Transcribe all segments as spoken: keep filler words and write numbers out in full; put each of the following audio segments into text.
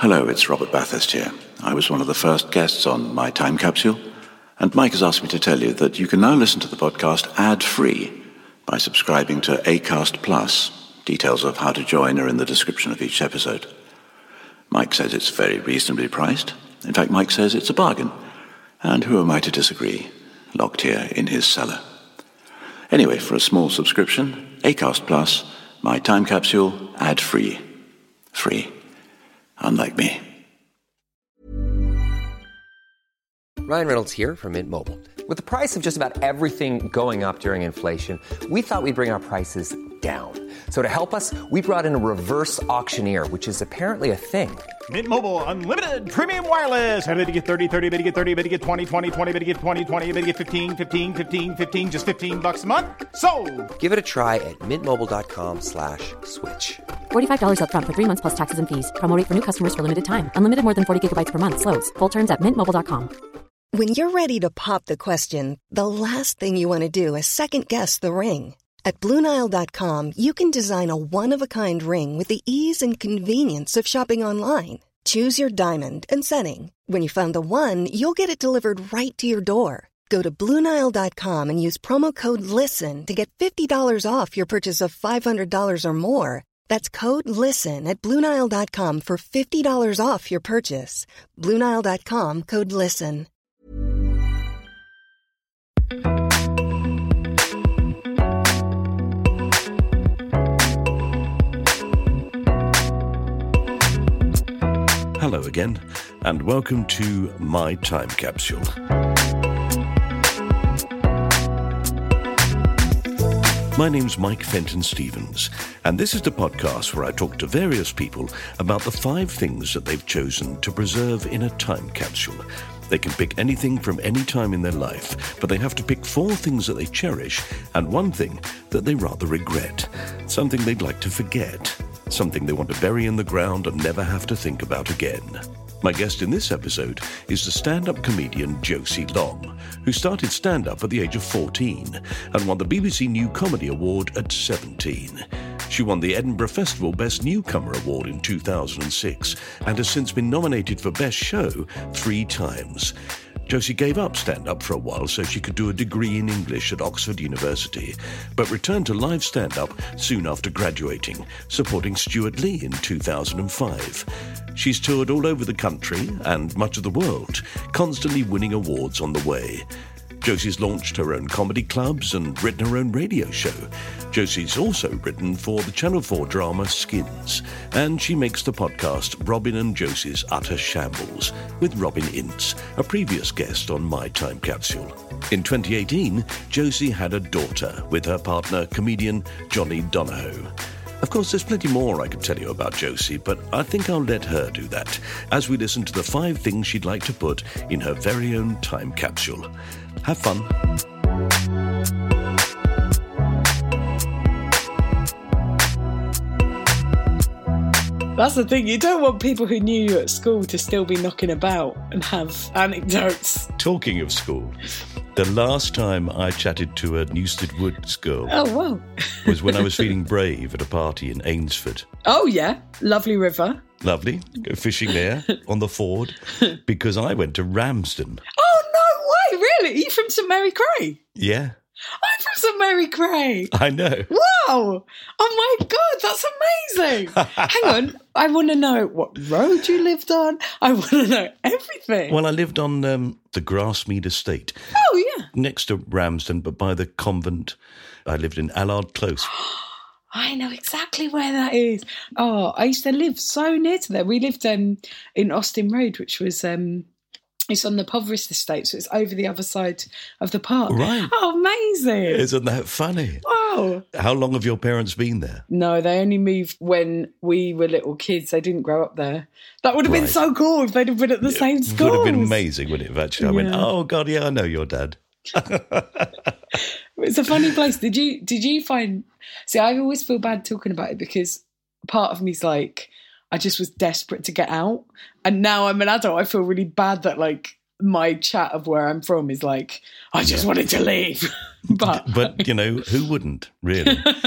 Hello, it's Robert Bathurst here. I was one of the first guests on My Time Capsule, and Mike has asked me to tell you that you can now listen to the podcast ad-free by subscribing to Acast Plus. Details of how to join are in the description of each episode. Mike says it's very reasonably priced. In fact, Mike says it's a bargain. And who am I to disagree? Locked here in his cellar. Anyway, for a small subscription, Acast Plus, My Time Capsule, ad-free. Free. Unlike me. Ryan Reynolds here from Mint Mobile. With the price of just about everything going up during inflation, we thought we'd bring our prices down. So to help us, we brought in a reverse auctioneer, which is apparently a thing. Mint Mobile Unlimited Premium Wireless. How to get thirty, thirty, how to get thirty, how to get twenty, twenty, twenty, how to get twenty, twenty, how to get fifteen, fifteen, fifteen, fifteen, just fifteen bucks a month? Sold! Give it a try at mintmobile.com slash switch. forty-five dollars up front for three months plus taxes and fees. Promo rate for new customers for limited time. Unlimited more than forty gigabytes per month. Slows full terms at mint mobile dot com. When you're ready to pop the question, the last thing you want to do is second-guess the ring. At Blue Nile dot com, you can design a one-of-a-kind ring with the ease and convenience of shopping online. Choose your diamond and setting. When you find the one, you'll get it delivered right to your door. Go to Blue Nile dot com and use promo code LISTEN to get fifty dollars off your purchase of five hundred dollars or more. That's code LISTEN at Blue Nile dot com for fifty dollars off your purchase. Blue Nile dot com, code LISTEN. Hello again, and welcome to My Time Capsule. My name's Mike Fenton-Stevens, and this is the podcast where I talk to various people about the five things that they've chosen to preserve in a time capsule. They can pick anything from any time in their life, but they have to pick four things that they cherish and one thing that they rather regret, something they'd like to forget, something they want to bury in the ground and never have to think about again. My guest in this episode is the stand-up comedian Josie Long, who started stand-up at the age of fourteen and won the B B C New Comedy Award at seventeen. She won the Edinburgh Festival Best Newcomer Award in two thousand six and has since been nominated for Best Show three times. Josie gave up stand-up for a while so she could do a degree in English at Oxford University, but returned to live stand-up soon after graduating, supporting Stuart Lee in two thousand five. She's toured all over the country and much of the world, constantly winning awards on the way. Josie's launched her own comedy clubs and written her own radio show. Josie's also written for the Channel four drama Skins, and she makes the podcast Robin and Josie's Utter Shambles with Robin Ince, a previous guest on My Time Capsule. In twenty eighteen, Josie had a daughter with her partner, comedian Johnny Donahoe. Of course, there's plenty more I could tell you about Josie, but I think I'll let her do that as we listen to the five things she'd like to put in her very own time capsule. Have fun. That's the thing, you don't want people who knew you at school to still be knocking about and have anecdotes. Talking of school, the last time I chatted to a Newstead Wood girl oh, wow. was when I was feeling brave at a party in Ainsford. Oh, yeah. Lovely river. Lovely. Go fishing there on the Ford because I went to Ramsden. Oh, no way. Really? Are you from St Mary Cray? Yeah. I'm from St Mary Cray. I know. Wow. Oh, my God. That's amazing. Hang on. I want to know what road you lived on. I want to know everything. Well, I lived on um, the Grassmead Estate. Oh, yeah. Next to Ramsden, but by the convent. I lived in Allard Close. I know exactly where that is. Oh, I used to live so near to there. We lived um, in Austin Road, which was... Um, It's on the Poverest Estate, so it's over the other side of the park. Right. Oh, amazing. Isn't that funny? Wow. How long have your parents been there? No, they only moved when we were little kids. They didn't grow up there. That would have right. been so cool if they'd have been at the it same school. It would have been amazing, wouldn't it, actually? I yeah. went, oh, God, yeah, I know your dad. It's a funny place. Did you, did you find... See, I always feel bad talking about it because part of me's like... I just was desperate to get out. And now I'm an adult, I feel really bad that, like, my chat of where I'm from is like, I just yeah. wanted to leave. but, but, you know, who wouldn't, really?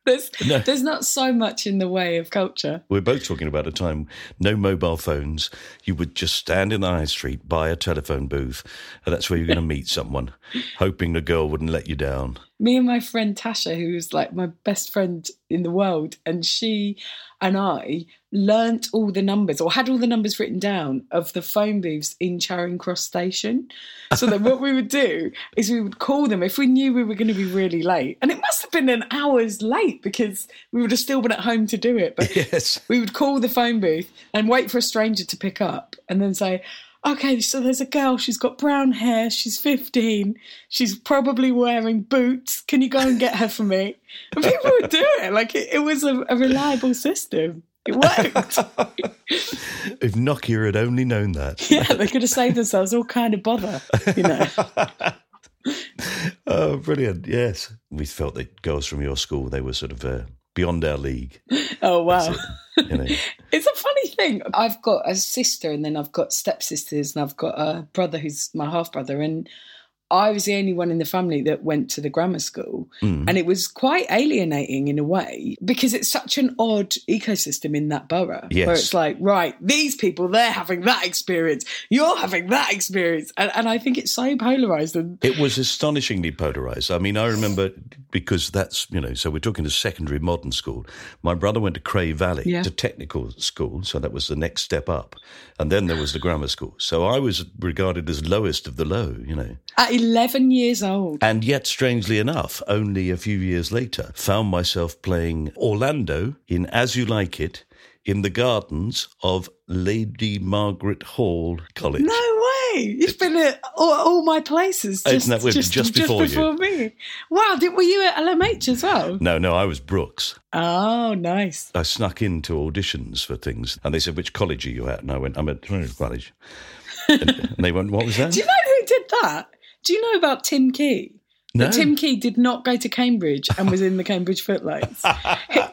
There's, No. there's not so much in the way of culture. We're both talking about a time, no mobile phones. You would just stand in the high street, buy a telephone booth, and that's where you're going to meet someone, hoping the girl wouldn't let you down. Me and my friend Tasha, who's like my best friend in the world, and she and I learnt all the numbers, or had all the numbers written down, of the phone booths in Charing Cross Station. So that what we would do is we would call them if we knew we were going to be really late. And it must have been an hour's late because we would have still been at home to do it. But Yes. we would call the phone booth and wait for a stranger to pick up and then say, okay, so there's a girl, she's got brown hair, she's fifteen, she's probably wearing boots, can you go and get her for me? And people would do it, like it, it was a, a reliable system. It worked. If Nokia had only known that. Yeah, they could have saved themselves all kind of bother, you know. Oh, brilliant, yes. We felt that girls from your school, they were sort of uh, beyond our league. Oh, wow. It, you know. It's a funny thing. I've got a sister and then I've got stepsisters and I've got a brother who's my half-brother, and I was the only one in the family that went to the grammar school. Mm. And it was quite alienating in a way because it's such an odd ecosystem in that borough. Yes. Where it's like, right, these people, they're having that experience. You're having that experience. And, and I think it's so polarised. And It was astonishingly polarised. I mean, I remember, because that's, you know, so we're talking to secondary modern school. My brother went to Cray Valley, Yeah. to technical school, so that was the next step up. And then there was the grammar school. So I was regarded as lowest of the low, you know. At eleven years old. And yet, strangely enough, only a few years later, found myself playing Orlando in As You Like It in the gardens of Lady Margaret Hall College. No way! You've been at all, all my places just, Isn't that weird? just, Just just before before, you. me. Wow, did, were you at L M H as well? No, no, I was Brooks. Oh, nice. I snuck into auditions for things, and they said, "Which college are you at?" And I went, "I'm at Trinity College." and, and they went, "What was that?" Do you know who did that? Do you know about Tim Key? No. That Tim Key did not go to Cambridge and was in the Cambridge Footlights. I,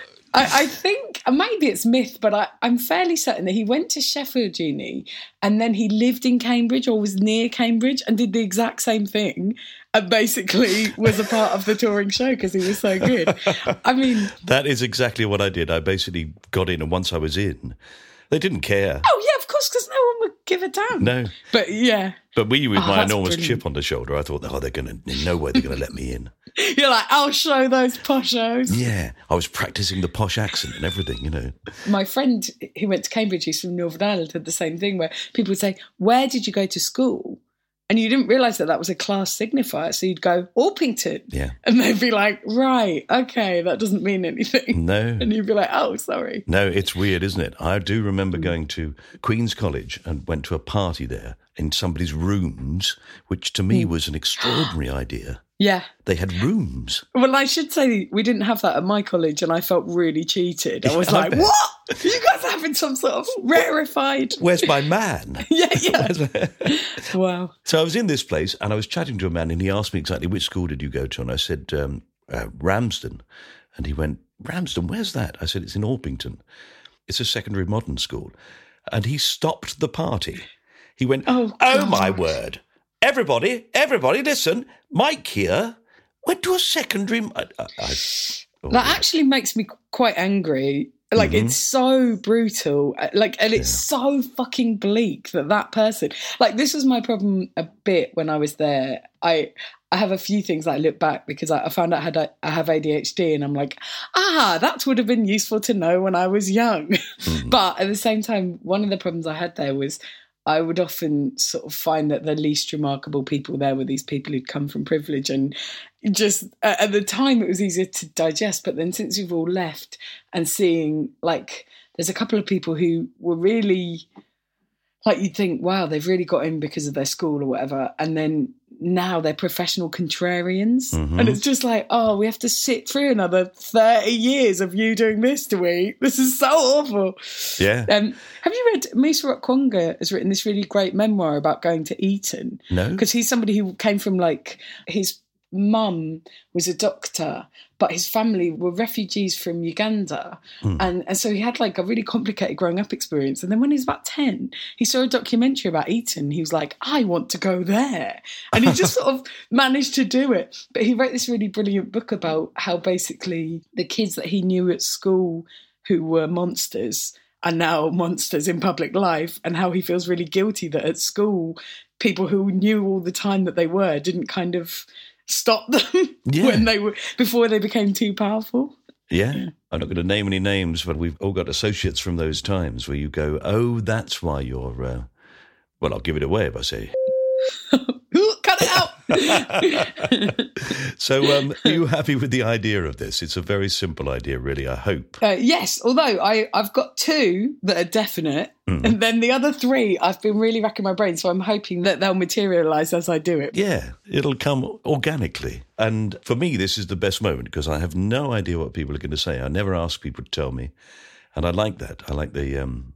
I think, maybe it's myth, but I, I'm fairly certain that he went to Sheffield Uni and then he lived in Cambridge or was near Cambridge and did the exact same thing and basically was a part of the touring show because he was so good. I mean... That is exactly what I did. I basically got in, and once I was in, they didn't care. Oh, yeah, of course, because no one would give a damn. No. But, yeah. But me, with Oh, my that's enormous brilliant. chip on the shoulder, I thought, oh, they're going to, in no way they're going to let me in. You're like, I'll show those poshos. Yeah, I was practicing the posh accent and everything, you know. My friend who went to Cambridge, who's from Northern Ireland, had the same thing where people would say, where did you go to school? And you didn't realise that that was a class signifier. So you'd go, Orpington. Yeah. And they'd be like, right, okay, that doesn't mean anything. No. And you'd be like, oh, sorry. No, it's weird, isn't it? I do remember going to Queen's College and went to a party there in somebody's rooms, which to me was an extraordinary idea. Yeah. They had rooms. Well, I should say we didn't have that at my college and I felt really cheated. I was I like, bet. what? You guys are having some sort of rarefied... Where's my man? Yeah, yeah. Wow. So I was in this place and I was chatting to a man and he asked me exactly, which school did you go to? And I said, um, uh, Ramsden. And he went, Ramsden, where's that? I said, it's in Orpington. It's a secondary modern school. And he stopped the party. He went, Oh, oh God. my word. Everybody, everybody, listen. Mike here went to a secondary... I, I, I, oh, That actually makes me quite angry. Like, Mm-hmm. it's so brutal. Like, and it's so fucking bleak that that person... Like, this was my problem a bit when I was there. I I have a few things that I look back because I, I found out I, had, I have A D H D and I'm like, ah, that would have been useful to know when I was young. Mm-hmm. But at the same time, one of the problems I had there was I would often sort of find that the least remarkable people there were these people who'd come from privilege, and just uh, at the time it was easier to digest. But then since we've all left and seeing, like, there's a couple of people who were really, like, you'd think, wow, they've really got in because of their school or whatever. And then now they're professional contrarians. Mm-hmm. And it's just like, oh, we have to sit through another thirty years of you doing this to me. This is so awful. Yeah. Um, have you read, Musa Okwonga has written this really great memoir about going to Eton? No. Because he's somebody who came from, like, his mum was a doctor, but his family were refugees from Uganda. Mm. And, and so he had like a really complicated growing up experience. And then when he was about ten, he saw a documentary about Eton. He was like, I want to go there. And he just sort of managed to do it. But he wrote this really brilliant book about how basically the kids that he knew at school who were monsters are now monsters in public life, and how he feels really guilty that at school, people who knew all the time that they were didn't kind of stop them yeah. when they were before they became too powerful. Yeah. yeah. I'm not going to name any names, but we've all got associates from those times where you go, oh, that's why you're, uh... well, I'll give it away if I say. Cut it out. So um, are you happy with the idea of this? It's a very simple idea, really, I hope. Uh, yes, although I, I've got two that are definite, mm. and then the other three I've been really racking my brain, so I'm hoping that they'll materialise as I do it. Yeah, it'll come organically. And for me, this is the best moment because I have no idea what people are going to say. I never ask people to tell me. And I like that. I like the um,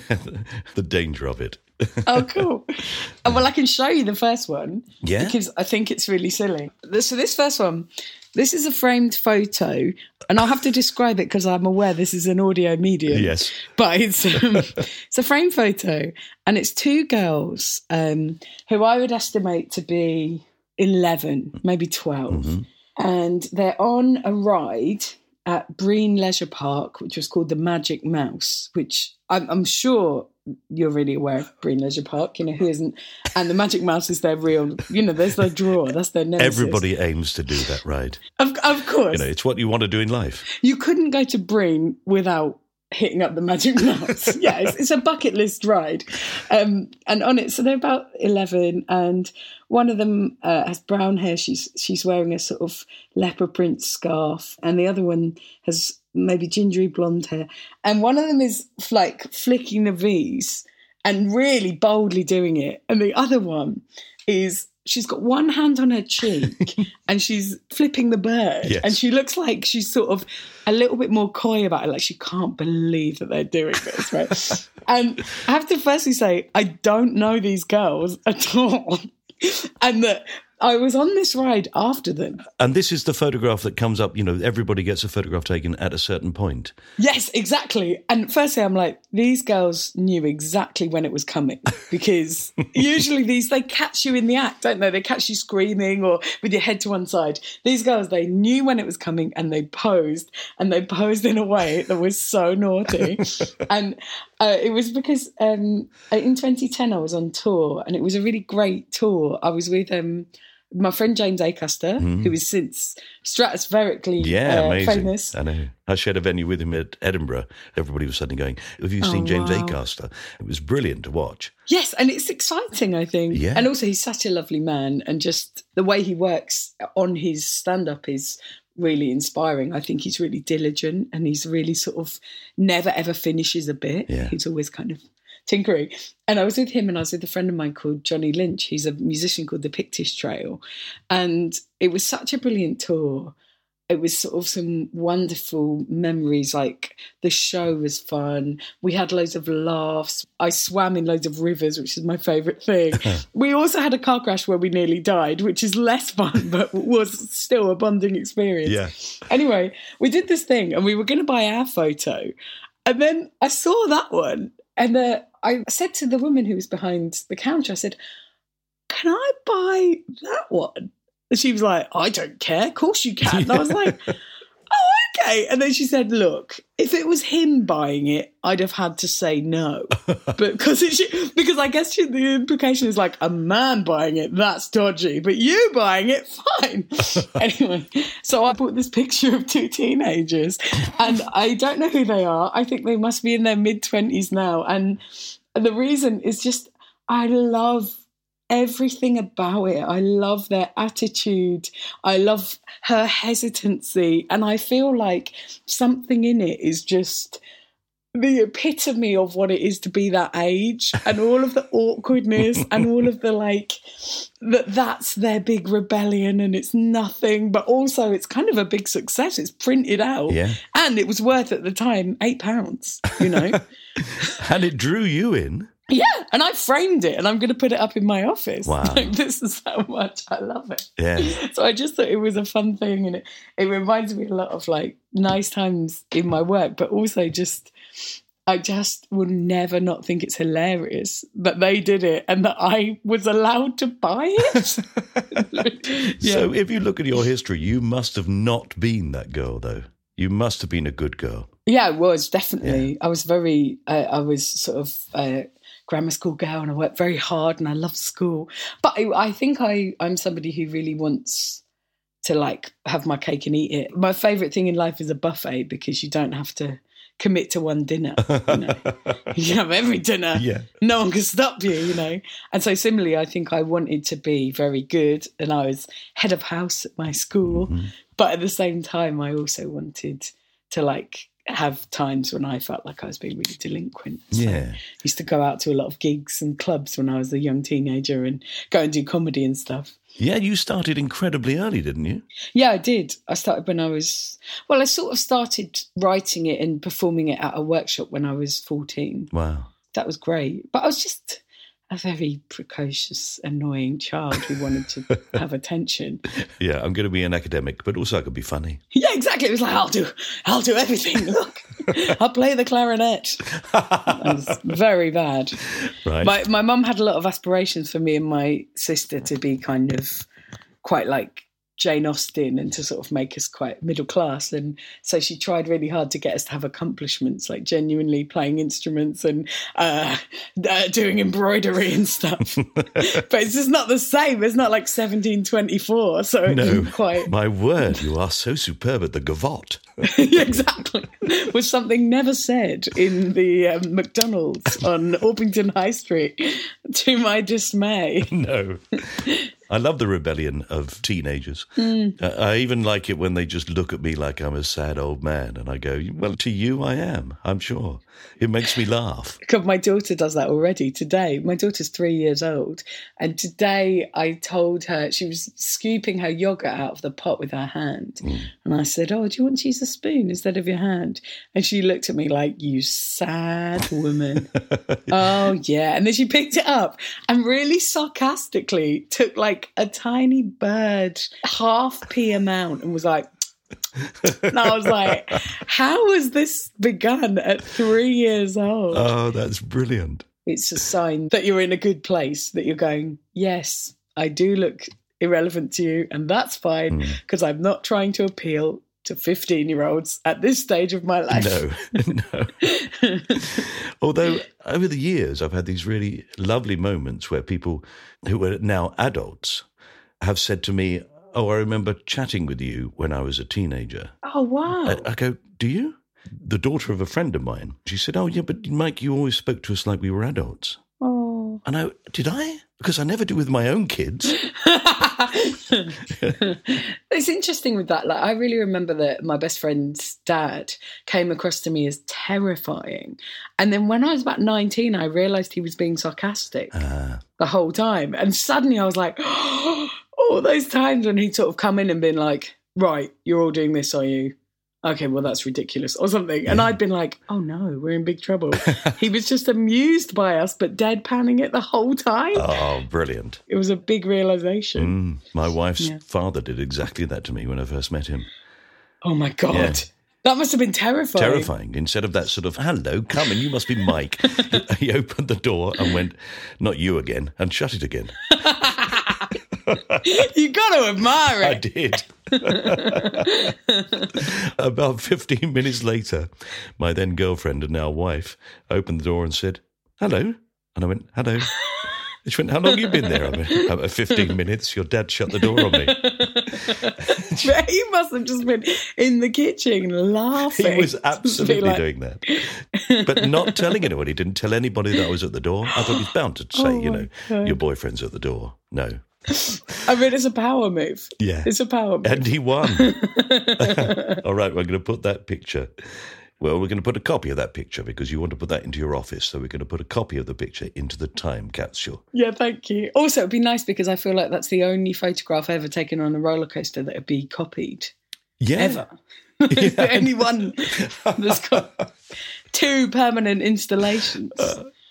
the danger of it. Oh, cool. Oh, well, I can show you the first one. Yeah. Because I think it's really silly. So this first one, this is a framed photo, and I'll have to describe it because I'm aware this is an audio medium. Yes. But it's, um, it's a framed photo, and it's two girls um, who I would estimate to be eleven, maybe twelve. Mm-hmm. And they're on a ride at Breen Leisure Park, which was called the Magic Mouse, which I'm, I'm sure you're really aware of Breen Leisure Park, you know, who isn't? And the Magic Mouse is their real, you know, there's their drawer, that's their nemesis. Everybody aims to do that ride. Of, of course. You know, it's what you want to do in life. You couldn't go to Breen without hitting up the Magic Mouse. Yeah, it's, it's a bucket list ride. Um, and on it, so they're about eleven, and one of them uh, has brown hair. She's she's wearing a sort of leopard print scarf, and the other one has maybe gingery blonde hair. And one of them is like flicking the V's and really boldly doing it, and the other one is she's got one hand on her cheek and she's flipping the bird. Yes. And she looks like she's sort of a little bit more coy about it, like she can't believe that they're doing this, right? And I have to firstly say, I don't know these girls at all. And that I was on this ride after them. And this is the photograph that comes up, you know, everybody gets a photograph taken at a certain point. Yes, exactly. And firstly, I'm like, these girls knew exactly when it was coming, because usually these, they catch you in the act, don't they? They catch you screaming or with your head to one side. These girls, they knew when it was coming, and they posed, and they posed in a way that was so naughty. And uh, it was because um, in twenty ten, I was on tour, and it was a really great tour. I was with... Um, my friend James Acaster, mm. who is since stratospherically yeah, uh, amazing. famous. I know. I shared a venue with him at Edinburgh. Everybody was suddenly going, have you seen oh, James wow. Acaster? It was brilliant to watch. Yes, and it's exciting, I think. Yeah. And also he's such a lovely man, and just the way he works on his stand-up is really inspiring. I think he's really diligent, and he's really sort of never, ever finishes a bit. Yeah. He's always kind of tinkering. And I was with him, and I was with a friend of mine called Johnny Lynch. He's a musician called the Pictish Trail. And it was such a brilliant tour. It was sort of some wonderful memories. Like the show was fun. We had loads of laughs. I swam in loads of rivers, which is my favourite thing. We also had a car crash where we nearly died, which is less fun, but was still a bonding experience. Yeah. Anyway, we did this thing, and we were going to buy our photo. And then I saw that one. And uh, I said to the woman who was behind the counter, I said, can I buy that one? And she was like, I don't care. Of course you can. And I was like, oh, okay. And then she said, look, if it was him buying it, I'd have had to say no. But because it, because I guess she, the implication is like a man buying it, that's dodgy. But you buying it, fine. Anyway, so I bought this picture of two teenagers, and I don't know who they are. I think they must be in their mid-twenties now. And the reason is just I love everything about it. I love their attitude. I love her hesitancy. And I feel like something in it is just the epitome of what it is to be that age, and all of the awkwardness and all of the like, that that's their big rebellion, and it's nothing, but also it's kind of a big success. It's printed out. Yeah. And it was worth at the time eight pounds, you know. And it drew you in. Yeah, And I framed it and I'm going to put it up in my office. Wow. Like, this is how much I love it. Yeah. So I just thought it was a fun thing. And it, it reminds me a lot of like nice times in my work, but also just, I just will never not think it's hilarious that they did it and that I was allowed to buy it. Yeah. So if you look at your history, you must have not been that girl, though. You must have been a good girl. Yeah, I was, definitely. Yeah. I was very, uh, I was sort of a grammar school girl and I worked very hard and I loved school. But I, I think I, I'm somebody who really wants to like have my cake and eat it. My favourite thing in life is a buffet because you don't have to commit to one dinner. You know? You have every dinner. Yeah. No one can stop you, you know. And so similarly, I think I wanted to be very good and I was head of house at my school. Mm-hmm. But at the same time, I also wanted to like have times when I felt like I was being really delinquent. So yeah. I used to go out to a lot of gigs and clubs when I was a young teenager and go and do comedy and stuff. Yeah, you started incredibly early, didn't you? Yeah, I did. I started when I was, well, I sort of started writing it and performing it at a workshop when I was fourteen. Wow. That was great. But I was just a very precocious, annoying child who wanted to have attention. Yeah, I'm going to be an academic, but also I could be funny. Yeah, exactly. It was like, I'll do, I'll do everything. Look, I'll play the clarinet. That was very bad. Right. My my mum had a lot of aspirations for me and my sister to be kind of quite like Jane Austen and to sort of make us quite middle class. And so she tried really hard to get us to have accomplishments, like genuinely playing instruments and uh, uh, doing embroidery and stuff. But it's just not the same. It's not like seventeen twenty-four. So it No, didn't quite. My word, you are so superb at the gavotte. Exactly. Was something never said in the um, McDonald's on Orpington High Street, to my dismay. No. I love the rebellion of teenagers. Mm. Uh, I even like it when they just look at me like I'm a sad old man and I go, well, to you I am, I'm sure. It makes me laugh. Because my daughter does that already today. My daughter's three years old. And today I told her, she was scooping her yoghurt out of the pot with her hand. Mm. And I said, oh, do you want to use a spoon instead of your hand? And she looked at me like, you sad woman. Oh, yeah. And then she picked it up and really sarcastically took like a tiny bird, half pea amount, and was like, and I was like, how has this begun at three years old? Oh, that's brilliant. It's a sign that you're in a good place, that you're going, yes, I do look irrelevant to you, and that's fine, because mm. I'm not trying to appeal to fifteen-year-olds at this stage of my life. No, no. Although over the years, I've had these really lovely moments where people who are now adults have said to me, oh, I remember chatting with you when I was a teenager. Oh, wow. I, I go, do you? The daughter of a friend of mine, she said, oh, yeah, but Mike, you always spoke to us like we were adults. Oh. And I, did I? Because I never do with my own kids. It's interesting with that. Like, I really remember that my best friend's dad came across to me as terrifying. And then when I was about nineteen, I realised he was being sarcastic uh. the whole time. And suddenly I was like, oh, all those times when he'd sort of come in and been like, right, you're all doing this, are you? Okay, well, that's ridiculous, or something. Yeah. And I'd been like, oh, no, we're in big trouble. He was just amused by us, but deadpanning it the whole time. Oh, brilliant. It was a big realisation. Mm, my wife's yeah. father did exactly that to me when I first met him. Oh, my God. Yeah. That must have been terrifying. Terrifying. Instead of that sort of, hello, come in, you must be Mike. He opened the door and went, not you again, and shut it again. You got to admire it. I did. About fifteen minutes later, my then girlfriend and now wife opened the door and said, hello. And I went, hello. And she went, how long have you been there? I went, about fifteen minutes. Your dad shut the door on me. But he must have just been in the kitchen laughing. He was absolutely like... doing that. But not telling anyone. He didn't tell anybody that I was at the door. I thought he's bound to say, oh you know, God. Your boyfriend's at the door. No. I mean, it's a power move. Yeah. It's a power move. And he won. All right, we're going to put that picture. Well, we're going to put a copy of that picture because you want to put that into your office. So we're going to put a copy of the picture into the time capsule. Yeah, thank you. Also, it'd be nice because I feel like that's the only photograph ever taken on a roller coaster that would be copied. Yeah. Ever. Yeah. Anyone that's got two permanent installations. Uh,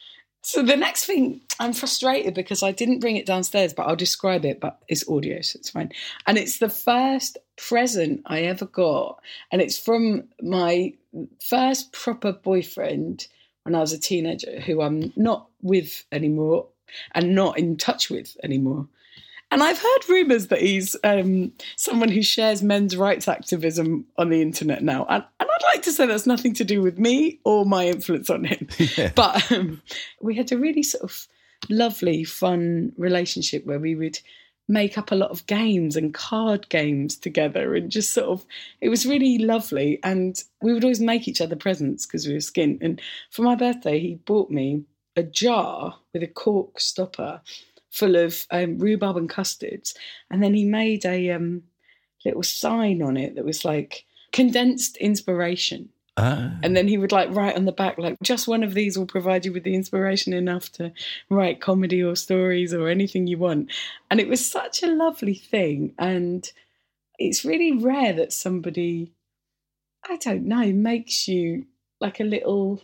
So the next thing, I'm frustrated because I didn't bring it downstairs, but I'll describe it, but it's audio, so it's fine. And it's the first present I ever got. And it's from my first proper boyfriend when I was a teenager, who I'm not with anymore and not in touch with anymore. And I've heard rumours that he's um, someone who shares men's rights activism on the internet now. And, and I'd like to say that's nothing to do with me or my influence on him. Yeah. But um, we had a really sort of lovely, fun relationship where we would make up a lot of games and card games together, and just sort of, it was really lovely. And we would always make each other presents because we were skint. And for my birthday, he bought me a jar with a cork stopper full of um, rhubarb and custards. And then he made a um, little sign on it that was like condensed inspiration. Ah. And then he would like write on the back, like, just one of these will provide you with the inspiration enough to write comedy or stories or anything you want. And it was such a lovely thing. And it's really rare that somebody, I don't know, makes you like a little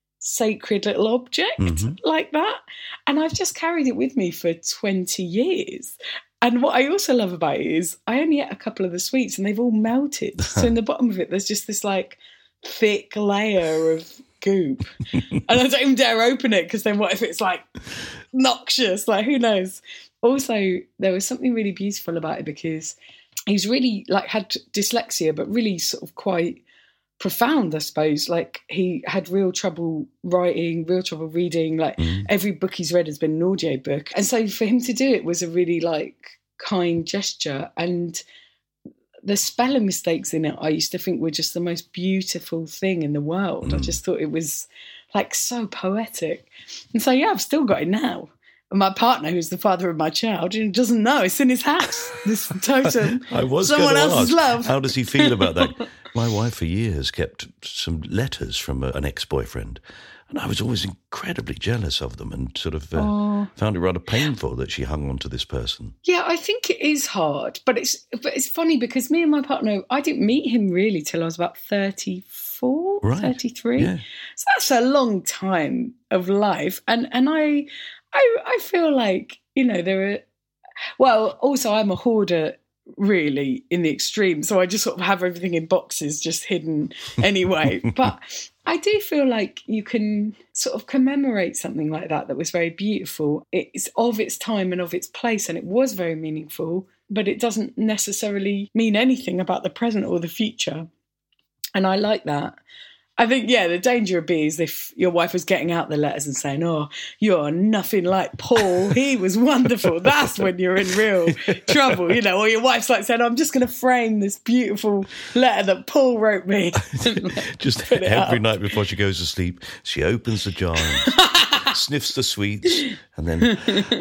sacred little object mm-hmm. like that. And I've just carried it with me for twenty years. And what I also love about it is I only ate a couple of the sweets and they've all melted. So in the bottom of it, there's just this like thick layer of goop. And I don't even dare open it because then what if it's like noxious? Like, who knows? Also, there was something really beautiful about it because he's really like had dyslexia, but really sort of quite profound, I suppose. Like, he had real trouble writing, real trouble reading. Like mm. every book he's read has been an audio book. And so for him to do it was a really like kind gesture. And the spelling mistakes in it, I used to think were just the most beautiful thing in the world. Mm. I just thought it was like so poetic. And so, yeah, I've still got it now. And my partner, who's the father of my child, doesn't know. It's in his house. This totem. I was someone else's ask, love. How does he feel about that? My wife for years kept some letters from a, an ex-boyfriend, and I was always incredibly jealous of them and sort of uh, oh. found it rather painful that she hung on to this person. Yeah, I think it is hard, but it's but it's funny because me and my partner, I didn't meet him really till I was about thirty-four, right. thirty-three. Yeah. So that's a long time of life, and and I. I, I feel like, you know, there are, well, also I'm a hoarder really in the extreme. So I just sort of have everything in boxes just hidden anyway. But I do feel like you can sort of commemorate something like that that was very beautiful. It's of its time and of its place, and it was very meaningful, but it doesn't necessarily mean anything about the present or the future. And I like that. I think, yeah, the danger would be is if your wife was getting out the letters and saying, oh, you're nothing like Paul. He was wonderful. That's when you're in real trouble, you know, or your wife's like saying, oh, I'm just going to frame this beautiful letter that Paul wrote me. Just every night before she goes to sleep, she opens the jar and sniffs the sweets and then...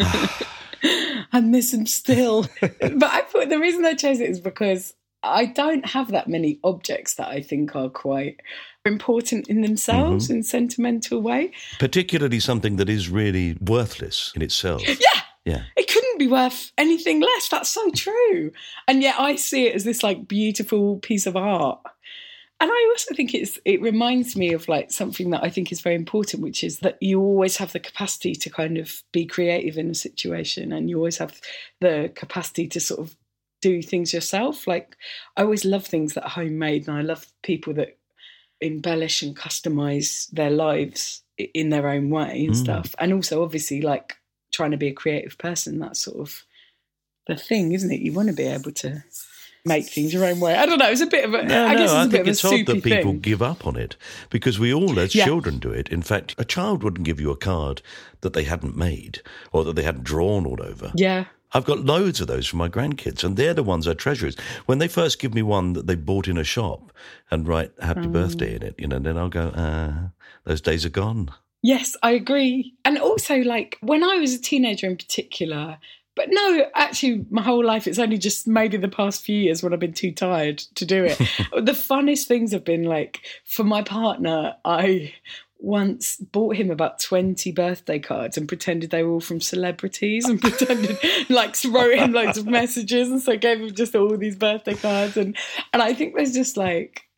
I miss him still. But I thought the reason I chose it is because I don't have that many objects that I think are quite important in themselves mm-hmm. in a sentimental way. Particularly something that is really worthless in itself. Yeah. Yeah. It couldn't be worth anything less. That's so true. And yet I see it as this like beautiful piece of art. And I also think it's it reminds me of like something that I think is very important, which is that you always have the capacity to kind of be creative in a situation, and you always have the capacity to sort of do things yourself. Like, I always love things that are homemade, and I love people that embellish and customize their lives in their own way and mm. stuff. And also, obviously, like trying to be a creative person, that's sort of the thing, isn't it? You want to be able to make things your own way. I don't know. It's a bit of a. No, I guess no, it's a I bit think of a it's odd that people thing. give up on it, because we all, as yeah. children, do it. In fact, a child wouldn't give you a card that they hadn't made or that they hadn't drawn all over. Yeah. I've got loads of those from my grandkids, and they're the ones I treasure. When they first give me one that they bought in a shop and write happy mm. birthday in it, you know, then I'll go, uh, those days are gone. Yes, I agree. And also, like, when I was a teenager in particular, but no, actually, my whole life, it's only just maybe the past few years when I've been too tired to do it. The funnest things have been, like, for my partner, I once bought him about twenty birthday cards and pretended they were all from celebrities, and pretended, like, wrote him loads of messages, and so gave him just all these birthday cards. And, and I think there's just, like,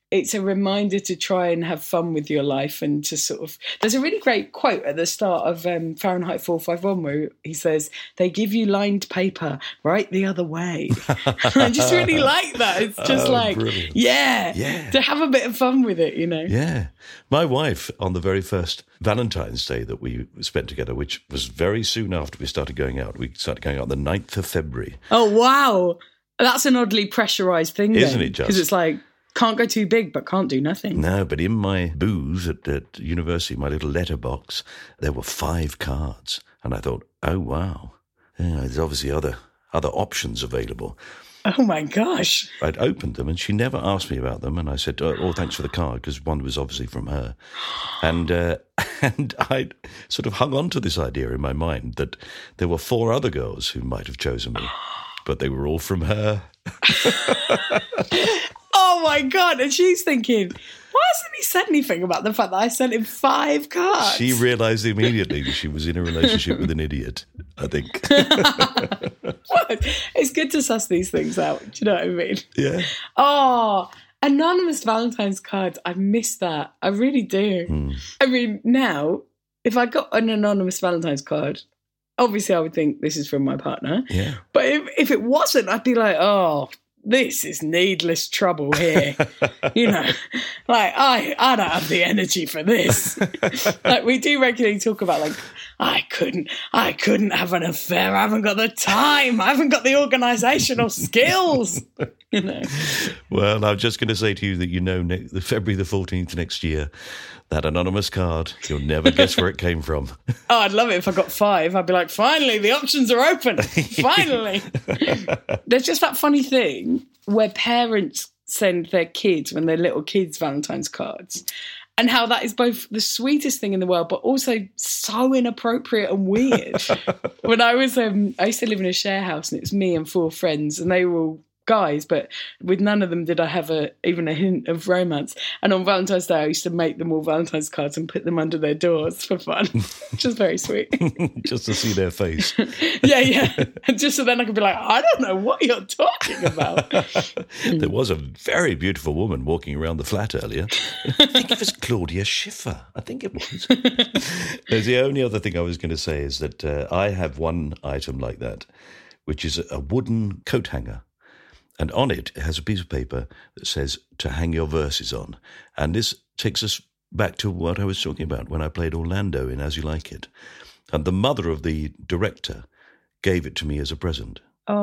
it's a reminder to try and have fun with your life and to sort of... There's a really great quote at the start of um, Fahrenheit four fifty-one where he says, they give you lined paper, write the other way. I just really like that. It's just oh, like, brilliant. yeah, yeah, to have a bit of fun with it, you know? Yeah. My wife, on the very first Valentine's Day that we spent together, which was very soon after we started going out, we started going out on the ninth of February. Oh, wow. That's an oddly pressurised thing, Isn't then, it just? Because it's like... Can't go too big, but can't do nothing. No, but in my booze at, at university, my little letterbox, there were five cards. And I thought, oh, wow. Yeah, there's obviously other other options available. Oh, my gosh. I'd opened them and she never asked me about them. And I said, oh, oh thanks for the card, because one was obviously from her. And, uh, and I'd sort of hung on to this idea in my mind that there were four other girls who might have chosen me, but they were all from her. Oh, my God. And she's thinking, why hasn't he said anything about the fact that I sent him five cards? She realised immediately that she was in a relationship with an idiot, I think. What? It's good to suss these things out. Do you know what I mean? Yeah. Oh, anonymous Valentine's cards. I miss that. I really do. Mm. I mean, now, if I got an anonymous Valentine's card, obviously I would think this is from my partner. Yeah. But if, if it wasn't, I'd be like, oh... this is needless trouble here. You know, like, I, I don't have the energy for this. Like, we do regularly talk about, like, I couldn't, I couldn't have an affair. I haven't got the time. I haven't got the organisational skills. You know. Well, I'm just going to say to you that you know ne- February the fourteenth next year, that anonymous card, you'll never guess where it came from. Oh, I'd love it if I got five. I'd be like, finally, the options are open. Finally. There's just that funny thing where parents send their kids, when they're little kids, Valentine's cards. And how that is both the sweetest thing in the world, but also so inappropriate and weird. When I was, um, I used to live in a share house, and it was me and four friends, and they were all guys, but with none of them did I have a even a hint of romance. And on Valentine's Day, I used to make them all Valentine's cards and put them under their doors for fun, which is very sweet. Just to see their face. Yeah, yeah. And just so then I could be like, I don't know what you're talking about. There was a very beautiful woman walking around the flat earlier. I think it was Claudia Schiffer. I think it was. There's the only other thing I was going to say is that uh, I have one item like that, which is a wooden coat hanger. And on it, it has a piece of paper that says to hang your verses on. And this takes us back to what I was talking about when I played Orlando in As You Like It. And the mother of the director gave it to me as a present.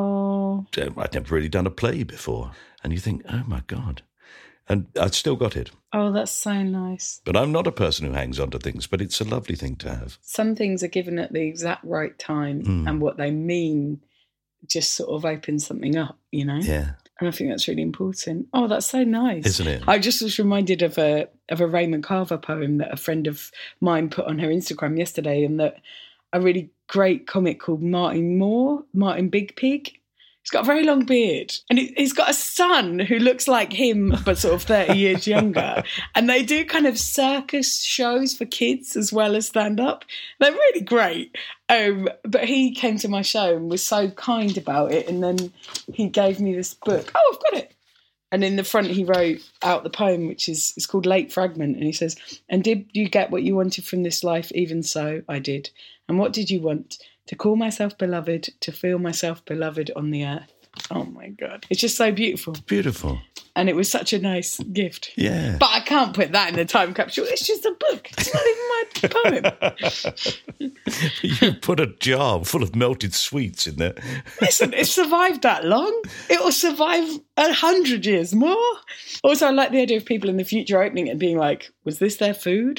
Oh. I'd never really done a play before. And you think, oh, my God. And I'd still got it. Oh, that's so nice. But I'm not a person who hangs on to things, but it's a lovely thing to have. Some things are given at the exact right time, Mm. and what they mean just sort of opens something up, you know? Yeah. And I think that's really important. Oh, that's so nice. Isn't it? I just was reminded of a of a Raymond Carver poem that a friend of mine put on her Instagram yesterday, and that a really great comic called Martin Moore, Martin Big Pig. He's got a very long beard, and he's got a son who looks like him, but sort of thirty years younger. And they do kind of circus shows for kids as well as stand-up. They're really great. Um, but he came to my show and was so kind about it, and then he gave me this book. Oh, I've got it. And in the front he wrote out the poem, which is it's called Late Fragment, and he says, "And did you get what you wanted from this life? Even so, I did. And what did you want? To call myself beloved, to feel myself beloved on the earth." Oh, my God. It's just so beautiful. Beautiful. And it was such a nice gift. Yeah. But I can't put that in the time capsule. It's just a book. It's not even my poem. You put a jar full of melted sweets in there. Listen, it survived that long. It will survive a hundred years more. Also, I like the idea of people in the future opening it and being like, was this their food?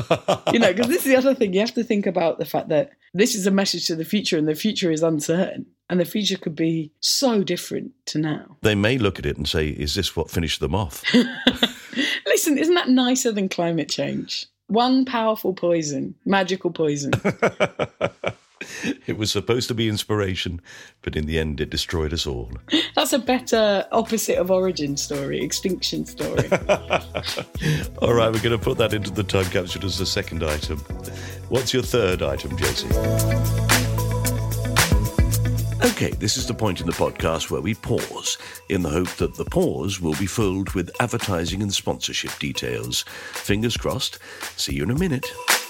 You know, because this is the other thing. You have to think about the fact that this is a message to the future, and the future is uncertain. And the future could be so different to now. They may look at it and say, is this what finished them off? Listen, isn't that nicer than climate change? One powerful poison, magical poison. It was supposed to be inspiration, but in the end it destroyed us all. That's a better opposite of origin story, extinction story. All right, we're going to put that into the time capsule as the second item. What's your third item, Josie? Okay, this is the point in the podcast where we pause in the hope that the pause will be filled with advertising and sponsorship details. Fingers crossed. See you in a minute.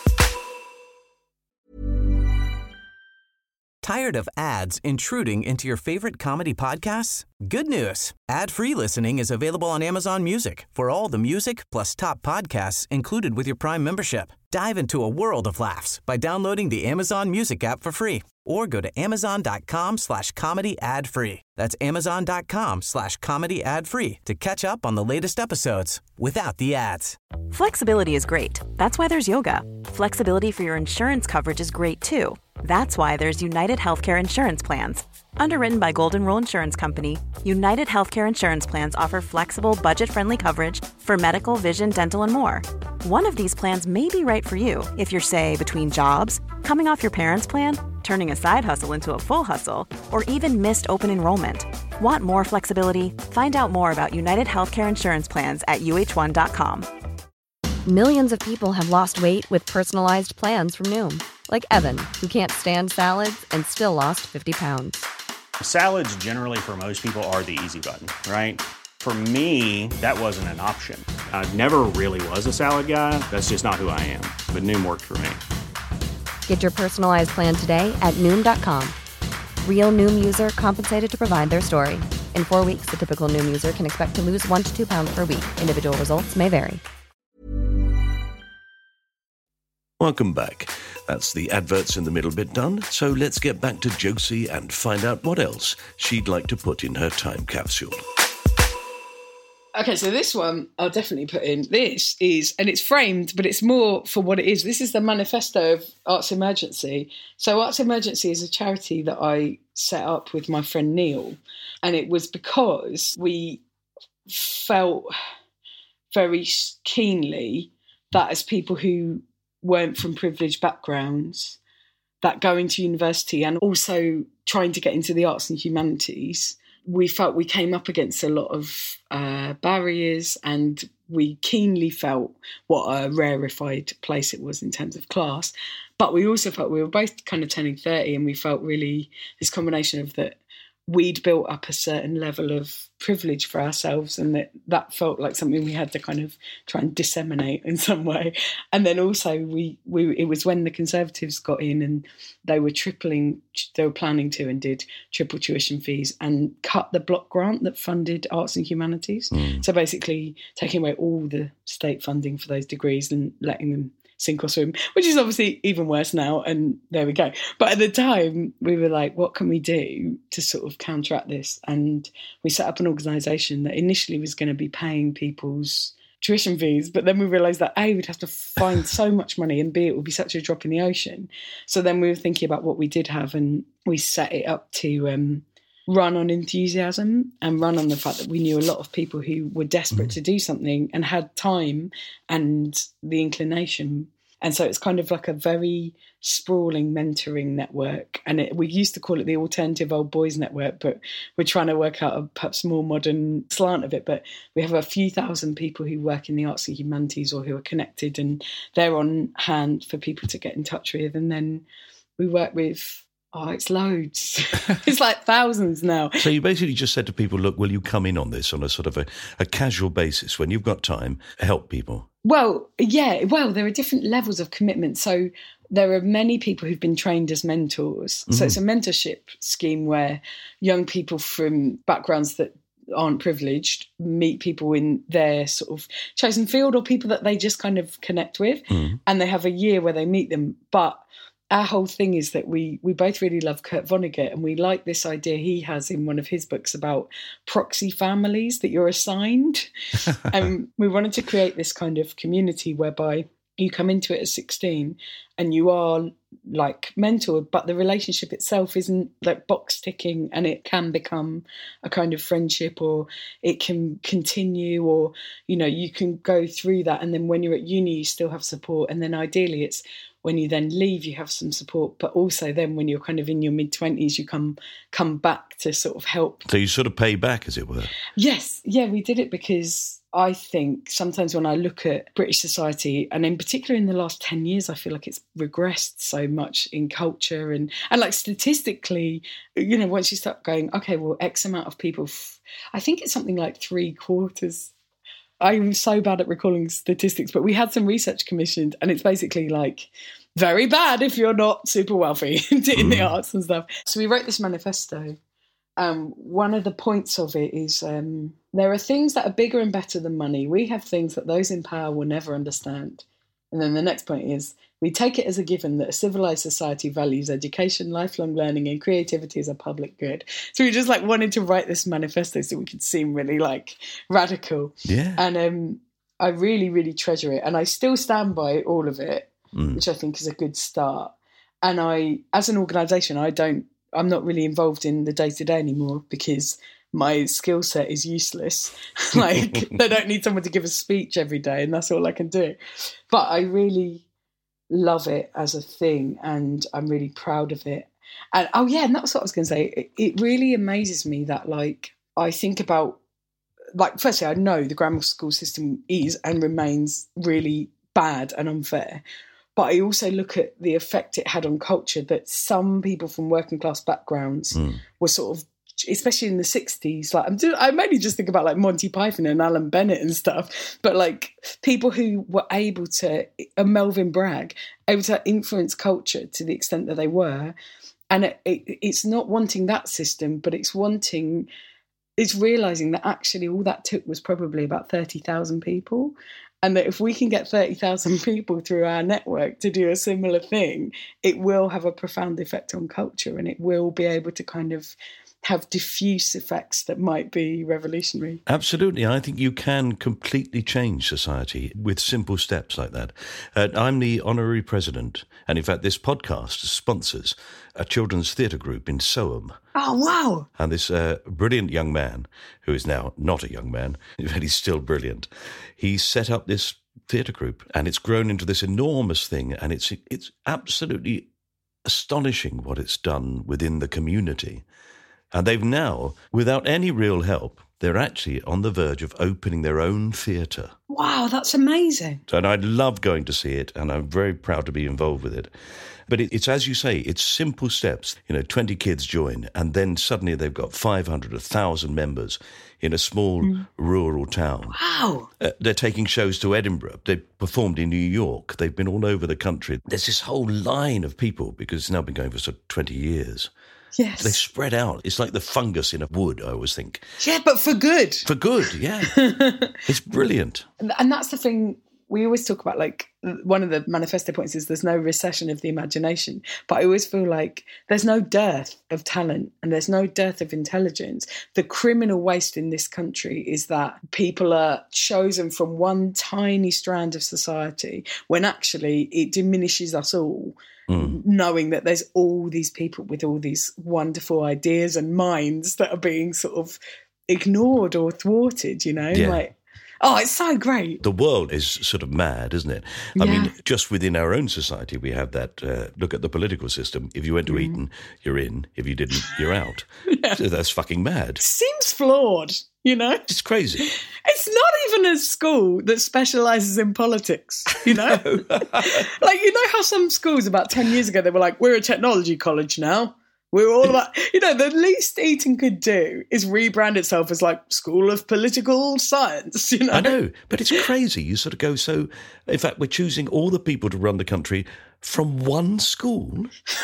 Tired of ads intruding into your favorite comedy podcasts? Good news. Ad-free listening is available on Amazon Music for all the music plus top podcasts included with your Prime membership. Dive into a world of laughs by downloading the Amazon Music app for free or go to amazon.com slash comedy ad free. That's amazon.com slash comedy ad free to catch up on the latest episodes without the ads. Flexibility is great. That's why there's yoga. Flexibility for your insurance coverage is great too. That's why there's United Healthcare Insurance Plans. Underwritten by Golden Rule Insurance Company, United Healthcare Insurance Plans offer flexible, budget-friendly coverage for medical, vision, dental, and more. One of these plans may be right for you if you're, say, between jobs, coming off your parents' plan, turning a side hustle into a full hustle, or even missed open enrollment. Want more flexibility? Find out more about United Healthcare Insurance Plans at U H one dot com. Millions of people have lost weight with personalized plans from Noom. Like Evan, who can't stand salads and still lost fifty pounds. Salads generally for most people are the easy button, right? For me, that wasn't an option. I never really was a salad guy. That's just not who I am. But Noom worked for me. Get your personalized plan today at Noom dot com. Real Noom user compensated to provide their story. In four weeks, the typical Noom user can expect to lose one to two pounds per week. Individual results may vary. Welcome back. That's the adverts in the middle bit done, so let's get back to Josie and find out what else she'd like to put in her time capsule. Okay, so this one I'll definitely put in. This is, and it's framed, but it's more for what it is. This is the manifesto of Arts Emergency. So Arts Emergency is a charity that I set up with my friend Neil, and it was because we felt very keenly that as people who weren't from privileged backgrounds, that going to university and also trying to get into the arts and humanities, we felt we came up against a lot of uh, barriers, and we keenly felt what a rarefied place it was in terms of class. But we also felt we were both kind of turning thirty, and we felt really this combination of that we'd built up a certain level of privilege for ourselves, and that that felt like something we had to kind of try and disseminate in some way. And then also we, we it was when the Conservatives got in and they were tripling, they were planning to and did triple tuition fees and cut the block grant that funded arts and humanities. Mm. So basically taking away all the state funding for those degrees and letting them sink or swim, which is obviously even worse now, and there we go. But at the time, we were like, what can we do to sort of counteract this? And we set up an organisation that initially was going to be paying people's tuition fees, but then we realised that A, we'd have to find so much money, and B, it would be such a drop in the ocean. So then we were thinking about what we did have, and we set it up to um, run on enthusiasm and run on the fact that we knew a lot of people who were desperate to do something and had time and the inclination. And so it's kind of like a very sprawling mentoring network. And it, we used to call it the Alternative Old Boys Network, but we're trying to work out a perhaps more modern slant of it. But we have a few thousand people who work in the arts and humanities or who are connected, and they're on hand for people to get in touch with. And then we work with Oh, it's loads. It's like thousands now. So you basically just said to people, look, will you come in on this on a sort of a, a casual basis when you've got time, help people? Well, yeah. Well, there are different levels of commitment. So there are many people who've been trained as mentors. Mm-hmm. So it's a mentorship scheme where young people from backgrounds that aren't privileged meet people in their sort of chosen field or people that they just kind of connect with. Mm-hmm. And they have a year where they meet them. But our whole thing is that we we both really love Kurt Vonnegut, and we like this idea he has in one of his books about proxy families that you're assigned. And we wanted to create this kind of community whereby you come into it at sixteen and you are like mentored, but the relationship itself isn't like box ticking, and it can become a kind of friendship, or it can continue, or, you know, you can go through that. And then when you're at uni, you still have support. And then ideally it's when you then leave, you have some support, but also then when you're kind of in your mid-twenties, you come come back to sort of help. So you sort of pay back, as it were. Yes. Yeah, we did it because I think sometimes when I look at British society, and in particular in the last ten years, I feel like it's regressed so much in culture and, and like statistically, you know, once you start going, okay, well, X amount of people, f- I think it's something like three quarters. I'm so bad at recalling statistics, but we had some research commissioned and it's basically like very bad if you're not super wealthy in mm. the arts and stuff. So we wrote this manifesto. Um, one of the points of it is um, there are things that are bigger and better than money. We have things that those in power will never understand. And then the next point is we take it as a given that a civilized society values education, lifelong learning and creativity as a public good. So we just like wanted to write this manifesto so we could seem really like radical. Yeah. And um, I really, really treasure it. And I still stand by all of it, mm. which I think is a good start. And I, as an organisation, I don't, I'm not really involved in the day-to-day anymore because my skill set is useless. Like, they don't need someone to give a speech every day and that's all I can do. But I really love it as a thing and I'm really proud of it. And, oh, yeah, and that's what I was going to say. It, it really amazes me that, like, I think about, like, firstly, I know the grammar school system is and remains really bad and unfair. But I also look at the effect it had on culture, that some people from working class backgrounds mm. were sort of, especially in the sixties, like I'm do, I mainly just think about like Monty Python and Alan Bennett and stuff, but like people who were able to, uh, Melvin Bragg, able to influence culture to the extent that they were. And it, it, it's not wanting that system, but it's wanting, it's realising that actually all that took was probably about thirty thousand people. And that if we can get thirty thousand people through our network to do a similar thing, it will have a profound effect on culture and it will be able to kind of have diffuse effects that might be revolutionary. Absolutely. I think you can completely change society with simple steps like that. Uh, I'm the honorary president, and in fact, this podcast sponsors a children's theatre group in Soham. Oh, wow. And this uh, brilliant young man, who is now not a young man, but he's still brilliant, he set up this theatre group and it's grown into this enormous thing, and it's it's absolutely astonishing what it's done within the community. And they've now, without any real help, they're actually on the verge of opening their own theatre. Wow, that's amazing. And I love going to see it, and I'm very proud to be involved with it. But it, it's, as you say, it's simple steps. You know, twenty kids join, and then suddenly they've got five hundred, one thousand members in a small mm. rural town. Wow. Uh, they're taking shows to Edinburgh. They've performed in New York. They've been all over the country. There's this whole line of people, because it's now been going for sort of twenty years. Yes. They spread out. It's like the fungus in a wood, I always think. Yeah, but for good. For good, yeah. It's brilliant. And that's the thing we always talk about, like, one of the manifesto points is there's no recession of the imagination. But I always feel like there's no dearth of talent and there's no dearth of intelligence. The criminal waste in this country is that people are chosen from one tiny strand of society when actually it diminishes us all. Mm. Knowing that there's all these people with all these wonderful ideas and minds that are being sort of ignored or thwarted, you know? Yeah. Like, oh, it's so great. The world is sort of mad, isn't it? I yeah. mean, just within our own society, we have that, uh, look at the political system. If you went to mm. Eton, you're in. If you didn't, you're out. yeah. So that's fucking mad. Seems flawed, you know? It's crazy. It's not even a school that specialises in politics, you know? No. Like, you know how some schools about ten years ago, they were like, we're a technology college now. We're all about, you know, the least Eton could do is rebrand itself as like School of Political Science, you know? I know, but it's crazy. You sort of go, so, in fact, we're choosing all the people to run the country from one school?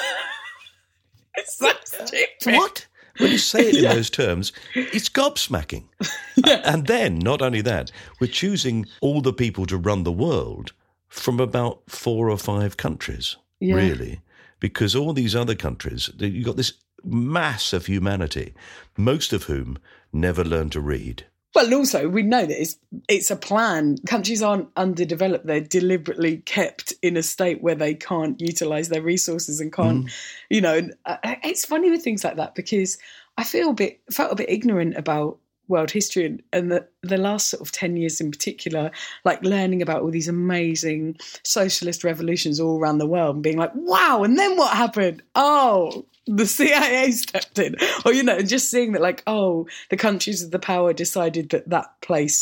It's so stupid. What? When you say it in yeah. those terms, it's gobsmacking. yeah. And then, not only that, we're choosing all the people to run the world from about four or five countries, yeah. really. Because all these other countries, you've got this mass of humanity, most of whom never learn to read. Well, also, we know that it's, it's a plan. Countries aren't underdeveloped. They're deliberately kept in a state where they can't utilise their resources and can't, mm. you know, it's funny with things like that because I feel a bit, felt a bit ignorant about world history and, and the, the last sort of ten years in particular, like learning about all these amazing socialist revolutions all around the world and being like, wow, and then what happened? Oh, the C I A stepped in. Or, you know, just seeing that like, oh, the countries of the power decided that that place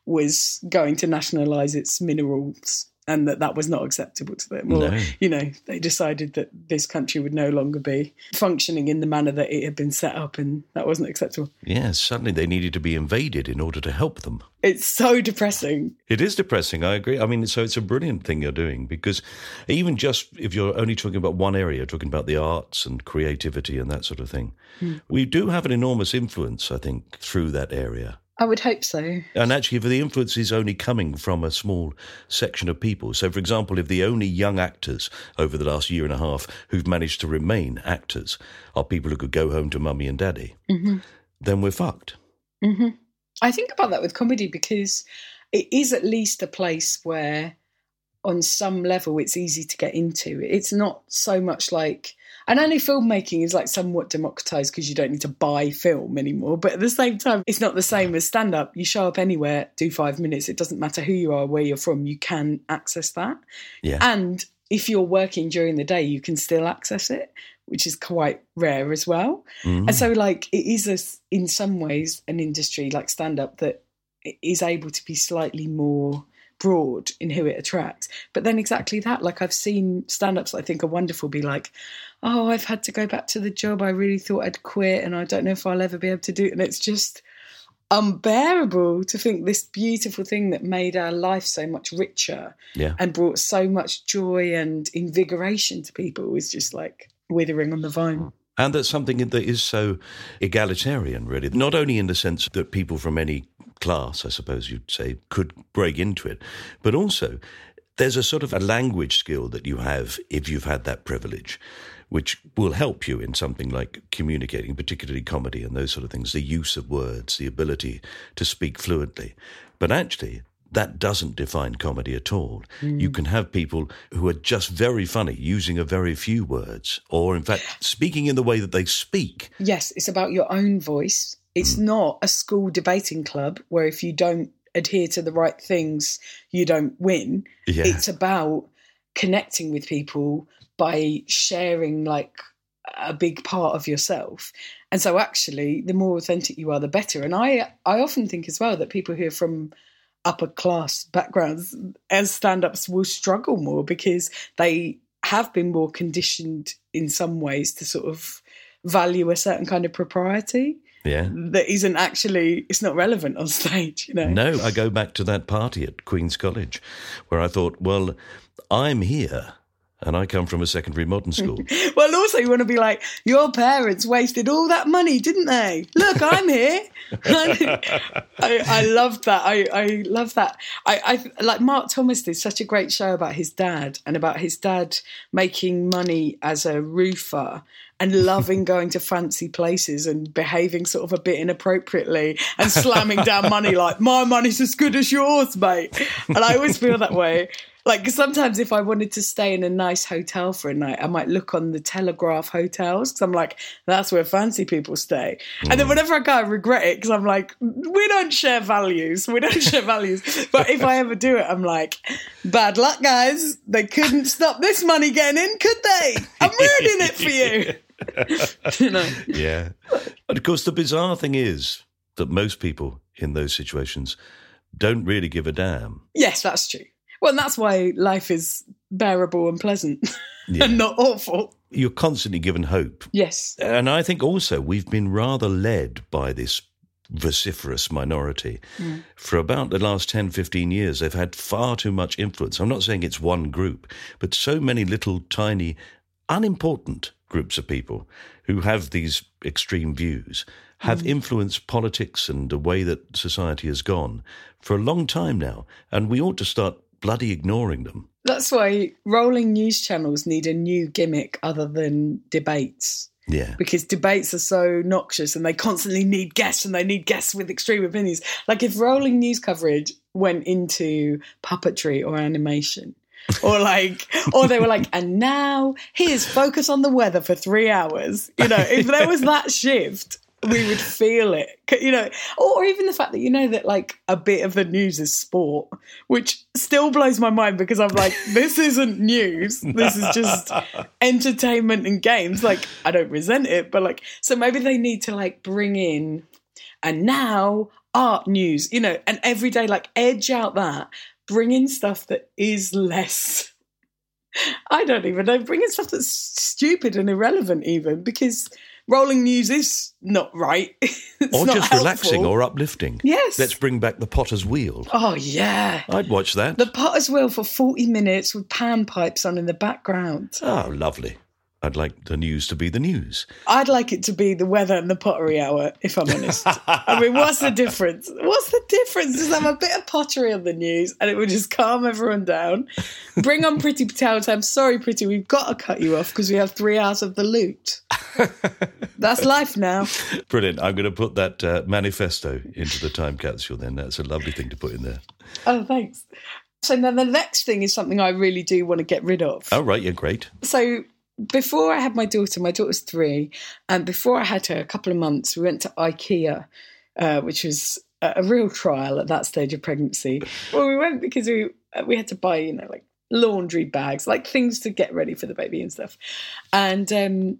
was going to nationalise its minerals, and that that was not acceptable to them. Or, No. you know, they decided that this country would no longer be functioning in the manner that it had been set up, and that wasn't acceptable. Yes, suddenly they needed to be invaded in order to help them. It's so depressing. It is depressing, I agree. I mean, so it's a brilliant thing you're doing, because even just if you're only talking about one area, talking about the arts and creativity and that sort of thing, mm. we do have an enormous influence, I think, through that area. I would hope so. And actually, if the influence is only coming from a small section of people. So, for example, if the only young actors over the last year and a half who've managed to remain actors are people who could go home to mummy and daddy, mm-hmm. then we're fucked. Mm-hmm. I think about that with comedy, because it is at least a place where on some level it's easy to get into. It's not so much like... And I know filmmaking is like somewhat democratised because you don't need to buy film anymore. But at the same time, it's not the same as stand-up. You show up anywhere, do five minutes. It doesn't matter who you are, where you're from. You can access that. Yeah. And if you're working during the day, you can still access it, which is quite rare as well. Mm-hmm. And so, like, it is, a, in some ways, an industry like stand-up that is able to be slightly more broad in who it attracts. But then exactly that, like I've seen stand-ups that I think are wonderful be like, oh, I've had to go back to the job I really thought I'd quit and I don't know if I'll ever be able to do it. And it's just unbearable to think this beautiful thing that made our life so much richer yeah. and brought so much joy and invigoration to people is just like withering on the vine. And that's something that is so egalitarian, really. Not only in the sense that people from any class, I suppose you'd say, could break into it, but also there's a sort of a language skill that you have if you've had that privilege, which will help you in something like communicating, particularly comedy and those sort of things, the use of words, the ability to speak fluently. But actually, that doesn't define comedy at all. Mm. You can have people who are just very funny, using a very few words, or in fact, speaking in the way that they speak. Yes, it's about your own voice. It's mm. not a school debating club where if you don't adhere to the right things, you don't win. Yeah. It's about connecting with people by sharing like a big part of yourself. And so actually, the more authentic you are, the better. And I, I often think as well that people who are from upper class backgrounds as stand-ups will struggle more because they have been more conditioned in some ways to sort of value a certain kind of propriety. Yeah. That isn't actually, it's not relevant on stage, you know. No, I go back to that party at Queen's College where I thought, well, I'm here and I come from a secondary modern school. Well, also you want to be like, your parents wasted all that money, didn't they? Look, I'm here. I, I love that. I, I love that. I, I like Mark Thomas did such a great show about his dad and about his dad making money as a roofer and loving going to fancy places and behaving sort of a bit inappropriately and slamming down money like, my money's as good as yours, mate. And I always feel that way. Like, sometimes if I wanted to stay in a nice hotel for a night, I might look on the Telegraph hotels because I'm like, that's where fancy people stay. Mm. And then whenever I go, I regret it because I'm like, we don't share values. We don't share values. But if I ever do it, I'm like, bad luck, guys. They couldn't stop this money getting in, could they? I'm ruining it for you. You know? Yeah. And of course, the bizarre thing is that most people in those situations don't really give a damn. Yes, that's true. Well, and that's why life is bearable and pleasant yeah. and not awful. You're constantly given hope. Yes. And I think also we've been rather led by this vociferous minority. Mm. For about the last ten, fifteen years, they've had far too much influence. I'm not saying it's one group, but so many little, tiny, unimportant groups of people who have these extreme views have mm. influenced politics and the way that society has gone for a long time now. And we ought to start bloody ignoring them. That's why rolling news channels need a new gimmick other than debates. Yeah. Because debates are so noxious and they constantly need guests and they need guests with extreme opinions. Like if rolling news coverage went into puppetry or animation, or like, or they were like, and now here's Focus on the Weather for three hours. You know, if there was that shift, we would feel it, you know, or even the fact that, you know, that like a bit of the news is sport, which still blows my mind because I'm like, this isn't news. This is just entertainment and games. Like, I don't resent it, but like, so maybe they need to like bring in, and now art news, you know, and every day, like, edge out that, bring in stuff that is less, I don't even know, bring in stuff that's stupid and irrelevant even, because rolling news is not right. It's or not just helpful. Relaxing or uplifting. Yes. Let's bring back the Potter's Wheel. Oh, yeah. I'd watch that. The Potter's Wheel for forty minutes with panpipes on in the background. Oh, lovely. I'd like the news to be the news. I'd like it to be the weather and the pottery hour, if I'm honest. I mean, what's the difference? What's the difference? Just have a bit of pottery on the news and it would just calm everyone down. Bring on Pretty Potato Time. Sorry, Pretty, we've got to cut you off because we have three hours of the loot. That's life now. Brilliant. I'm going to put that uh, manifesto into the time capsule then. That's a lovely thing to put in there. Oh, thanks. So then the next thing is something I really do want to get rid of. Oh, right. Yeah, great. So before I had my daughter, my daughter's three, and before I had her, a couple of months, we went to IKEA, uh, which was a, a real trial at that stage of pregnancy. Well, we went because we we had to buy, you know, like laundry bags, like things to get ready for the baby and stuff. And um,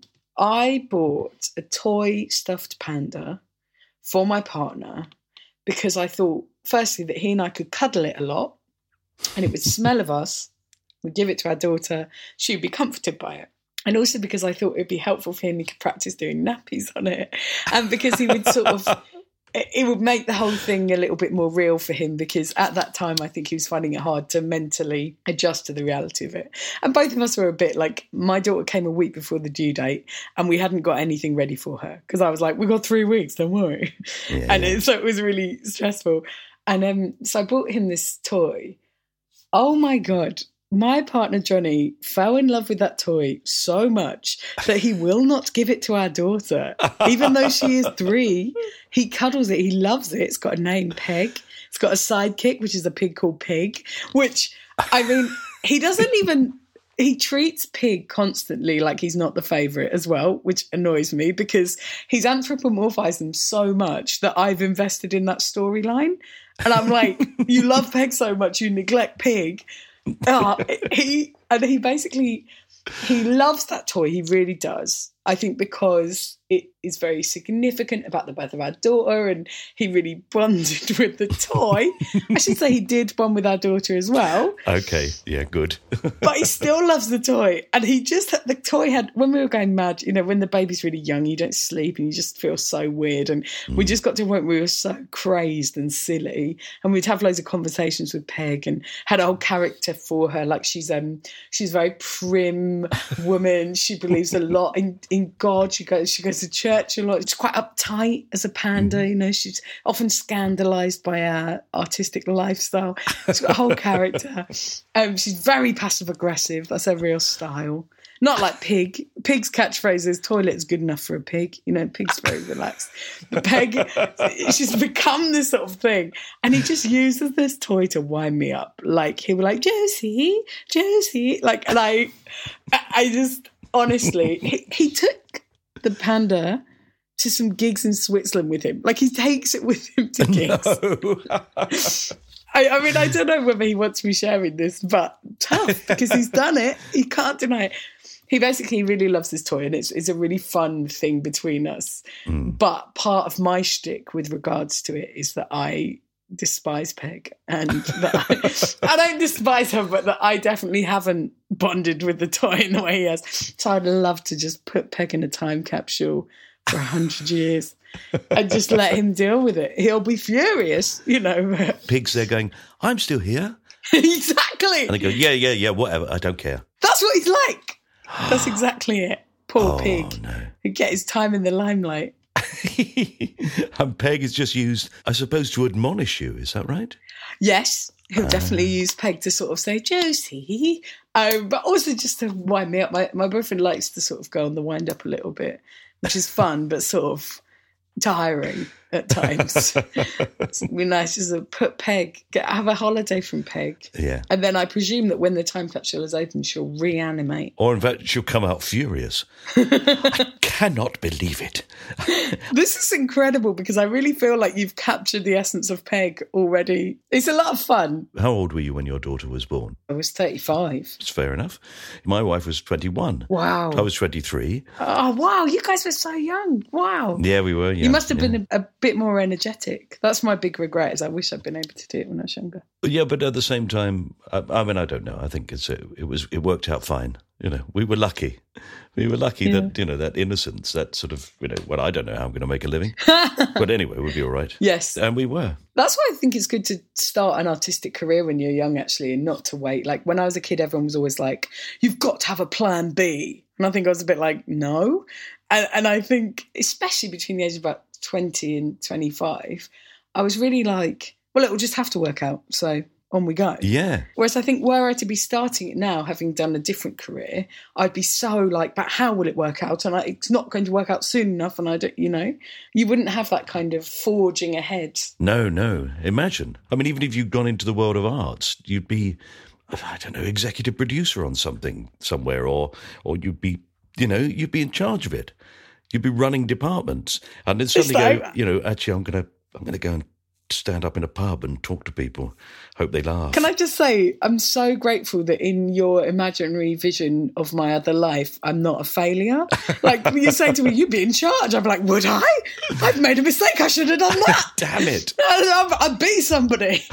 I bought a toy stuffed panda for my partner because I thought, firstly, that he and I could cuddle it a lot and it would smell of us. We'd give it to our daughter. She'd be comforted by it. And also because I thought it'd be helpful for him, he could practice doing nappies on it. And because he would sort of, it would make the whole thing a little bit more real for him, because at that time, I think he was finding it hard to mentally adjust to the reality of it. And both of us were a bit like, my daughter came a week before the due date and we hadn't got anything ready for her. Because I was like, we've got three weeks, don't worry. Yeah, and yeah. It, so it was really stressful. And um, so I bought him this toy. Oh my God. My partner, Johnny, fell in love with that toy so much that he will not give it to our daughter. Even though she is three, he cuddles it. He loves it. It's got a name, Peg. It's got a sidekick, which is a pig called Pig, which, I mean, he doesn't even... He treats Pig constantly like he's not the favourite as well, which annoys me because he's anthropomorphised them so much that I've invested in that storyline. And I'm like, you love Peg so much, you neglect Pig. Uh, he and he basically he loves that toy. He really does. I think because it is very significant about the birth of our daughter, and he really bonded with the toy. I should say he did bond with our daughter as well. Okay, yeah, good. But he still loves the toy, and he just the toy had when we were going mad. You know, when the baby's really young, you don't sleep, and you just feel so weird. And mm. we just got to a point where we were so crazed and silly, and we'd have loads of conversations with Peg, and had a whole character for her. Like she's um she's a very prim woman. She believes a lot in. in God, she goes she goes to church a lot. She's quite uptight as a panda, mm. you know, she's often scandalised by our artistic lifestyle. She's got a whole character. Um, she's very passive aggressive. That's her real style. Not like Pig. Pig's catchphrase is toilet is good enough for a pig. You know, Pig's very relaxed. But Peg, she's become this sort of thing. And he just uses this toy to wind me up. Like, he'll be like, Josie, Josie. Like, and I, I just... Honestly, he, he took the panda to some gigs in Switzerland with him. Like, he takes it with him to gigs. No. I, I mean, I don't know whether he wants me sharing this, but tough, because he's done it. He can't deny it. He basically really loves this toy, and it's, it's a really fun thing between us. Mm. But part of my shtick with regards to it is that I despise Peg, and that I, I don't despise her, but that I definitely haven't bonded with the toy in the way he has. So I'd love to just put Peg in a time capsule for a hundred years and just let him deal with it. He'll be furious, you know. Pig's there going, I'm still here. Exactly. And they go, yeah, yeah, yeah, whatever, I don't care. That's what he's like. That's exactly it. Poor oh, Pig. No. He'd get his time in the limelight. And Peg is just used, I suppose, to admonish you. Is that right? Yes, he'll uh. definitely use Peg to sort of say, Josie, um, but also just to wind me up. My, my boyfriend likes to sort of go on the wind up a little bit, which is fun, but sort of tiring at times. It'd be nice just to put Peg, get, have a holiday from Peg. Yeah. And then I presume that when the time capsule is open, she'll reanimate. Or in fact, she'll come out furious. I cannot believe it. This is incredible because I really feel like you've captured the essence of Peg already. It's a lot of fun. How old were you when your daughter was born? I was thirty-five. It's fair enough. My wife was twenty-one. Wow. I was twenty-three. Oh, wow. You guys were so young. Wow. Yeah, we were. Yeah, you must have yeah. been a, a bit more energetic. That's my big regret, is I wish I'd been able to do it when I was younger. Yeah, but at the same time, I, I mean, I don't know. I think it's it, it was it worked out fine. You know, we were lucky. We were lucky Yeah. that, you know, that innocence, that sort of, you know, well, I don't know how I'm going to make a living. But anyway, we'll be all right. Yes. And we were. That's why I think it's good to start an artistic career when you're young, actually, and not to wait. Like when I was a kid, everyone was always like, you've got to have a plan B. And I think I was a bit like, no. And, and I think, especially between the age of about twenty and twenty-five, I was really like, well, it will just have to work out. So on we go. Yeah. Whereas I think were I to be starting it now, having done a different career, I'd be so like, but how will it work out? And I, it's not going to work out soon enough. And I don't, you know, you wouldn't have that kind of forging ahead. No, no. Imagine. I mean, even if you'd gone into the world of arts, you'd be, I don't know, executive producer on something somewhere, or or you'd be, you know, you'd be in charge of it. You'd be running departments. And then suddenly like- go, you know, actually, I'm going to, I'm going to go and stand up in a pub and talk to people, hope they laugh. Can I just say, I'm so grateful that in your imaginary vision of my other life, I'm not a failure. Like, when you say to me, you'd be in charge, I'm like, would I? I've made a mistake. I should have done that. Damn it. I, I beat somebody.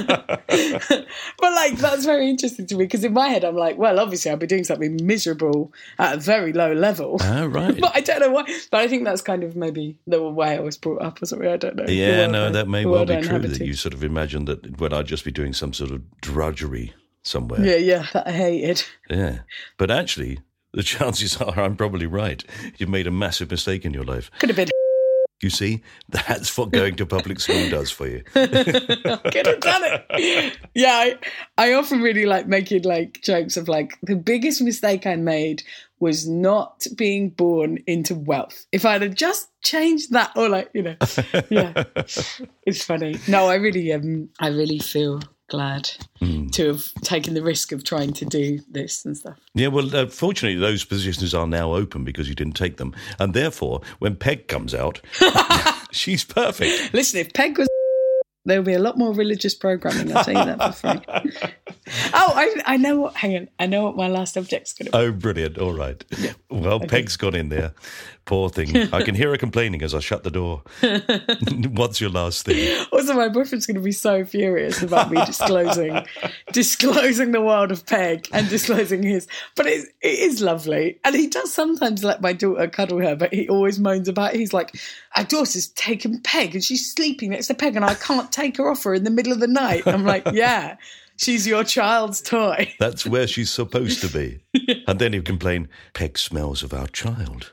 But, like, that's very interesting to me, because in my head, I'm like, well, obviously, I'll be doing something miserable at a very low level. Oh, right. But I don't know why. But I think that's kind of maybe the way I was brought up or something. I don't know. The Yeah, world no, I- that may the well world be I true, that inhabited. you sort of imagined that, well, I'd just be doing some sort of drudgery somewhere. Yeah, yeah, that I hated. Yeah. But actually, the chances are I'm probably right. You've made a massive mistake in your life. Could have been. You see, that's what going to public school does for you. Could have done it. Yeah, I, I often really like making like jokes of like the biggest mistake I made was not being born into wealth. If I'd have just changed that, or like, you know, yeah, it's funny. No, I really, um, I really feel glad Mm. to have taken the risk of trying to do this and stuff. Yeah, well, uh, fortunately, those positions are now open because you didn't take them. And therefore, when Peg comes out, she's perfect. Listen, if Peg was, there'll be a lot more religious programming. I'll tell you that for free. Oh, I, I know what. Hang on, I know what my last object's going to be. Oh, brilliant. All right. Well, Peg's gone in there. Poor thing. I can hear her complaining as I shut the door. What's your last thing? Also, my boyfriend's going to be so furious about me disclosing disclosing the world of Peg and disclosing his. But it, it is lovely. And he does sometimes let my daughter cuddle her, but he always moans about it. He's like, our daughter's taken Peg and she's sleeping next to Peg and I can't take her off her in the middle of the night. And I'm like, yeah, she's your child's toy. That's where she's supposed to be. And then he'd complain, Peg smells of our child.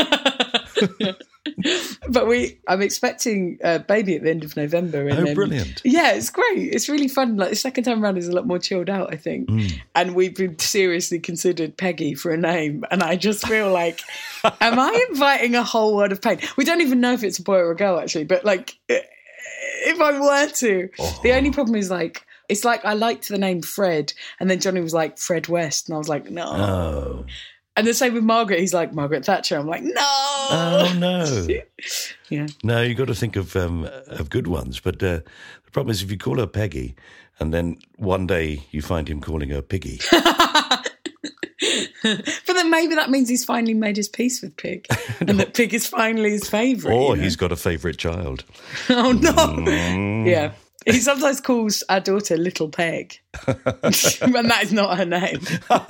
But we, I'm expecting a baby at the end of November. And, Oh, um, brilliant. Yeah, it's great. It's really fun. Like the second time around is a lot more chilled out, I think. Mm. And we've been seriously considered Peggy for a name. And I just feel like, am I inviting a whole world of pain? We don't even know if it's a boy or a girl, actually. But like, if I were to, Oh. the only problem is like, it's like I liked the name Fred. And then Johnny was like, Fred West. And I was like, no. Oh. And the same with Margaret. He's like, Margaret Thatcher. I'm like, no. Oh, no. Yeah. No, you've got to think of um, of good ones. But uh, the problem is if you call her Peggy and then one day you find him calling her Piggy. But then maybe that means he's finally made his peace with Pig and that Pig is finally his favourite. Or you know? he's got a favourite child. Oh, no. Mm. Yeah. He sometimes calls our daughter Little Peg. And that is not her name.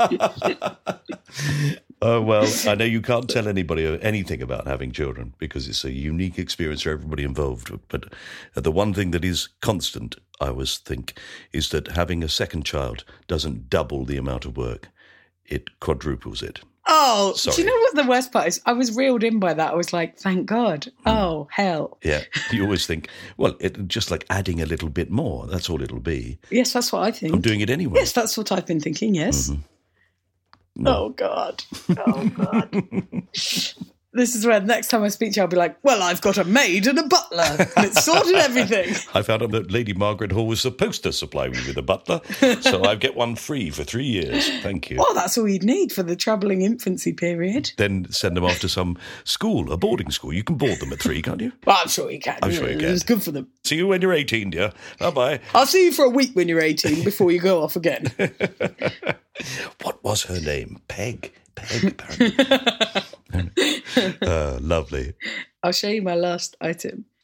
Oh, well, I know you can't tell anybody anything about having children because it's a unique experience for everybody involved. But the one thing that is constant, I always think, is that having a second child doesn't double the amount of work. It quadruples it. Oh, Sorry. do you know what the worst part is? I was reeled in by that. I was like, thank God. Oh, hell. Yeah, you always think, well, it, just like adding a little bit more, that's all it'll be. Yes, that's what I think. I'm doing it anyway. Yes, that's what I've been thinking, yes. Mm-hmm. No. Oh, God. Oh, God. This is where next time I speak to you, I'll be like, well, I've got a maid and a butler, and it's sorted everything. I found out that Lady Margaret Hall was supposed to supply me with a butler, so I get one free for three years. Thank you. Well, that's all you'd need for the troubling infancy period. Then send them off to some school, a boarding school. You can board them at three, can't you? Well, I'm sure you can. I'm sure you can. It's good for them. See you when you're eighteen, dear. Bye-bye. I'll see you for a week when you're eighteen before you go off again. What was her name? Peg. Peg, apparently. uh, lovely. I'll show you my last item.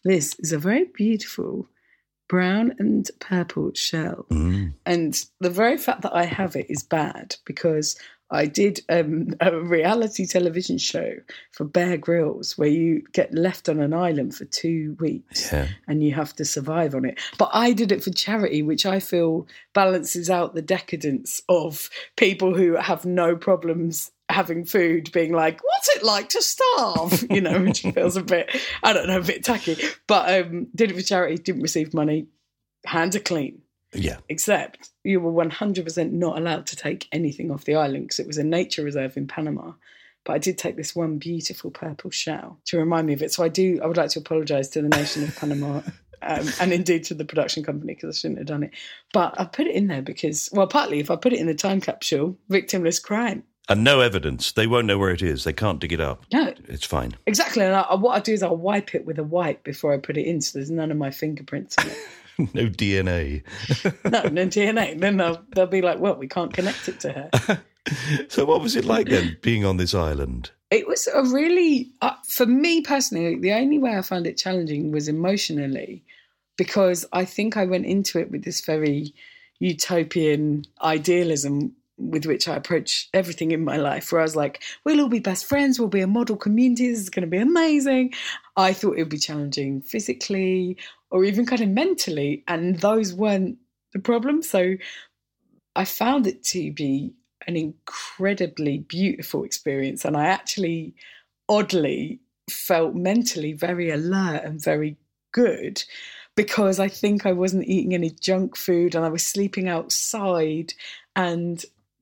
This is a very beautiful brown and purple shell. Mm. And the very fact that I have it is bad because I did um, a reality television show for Bear Grylls where you get left on an island for two weeks yeah. and you have to survive on it. But I did it for charity, which I feel balances out the decadence of people who have no problems having food, being like, what's it like to starve? You know, which feels a bit, I don't know, a bit tacky. But um, did it for charity, didn't receive money, hands are clean. Yeah. Except you were one hundred percent not allowed to take anything off the island because it was a nature reserve in Panama. But I did take this one beautiful purple shell to remind me of it. So I do, I would like to apologise to the nation of Panama um, and indeed to the production company because I shouldn't have done it. But I put it in there because, well, partly if I put it in the time capsule, victimless crime. And no evidence. They won't know where it is. They can't dig it up. No. It's fine. Exactly. And I, what I do is I'll wipe it with a wipe before I put it in so there's none of my fingerprints on it. No D N A. No, no D N A. Then they'll, they'll be like, well, we can't connect it to her. So what was it like then, being on this island? It was a really, uh, for me personally, the only way I found it challenging was emotionally because I think I went into it with this very utopian idealism with which I approach everything in my life, where I was like, we'll all be best friends, we'll be a model community, this is going to be amazing. I thought it would be challenging physically or even kind of mentally, and those weren't the problem. So I found it to be an incredibly beautiful experience, and I actually, oddly, felt mentally very alert and very good because I think I wasn't eating any junk food and I was sleeping outside and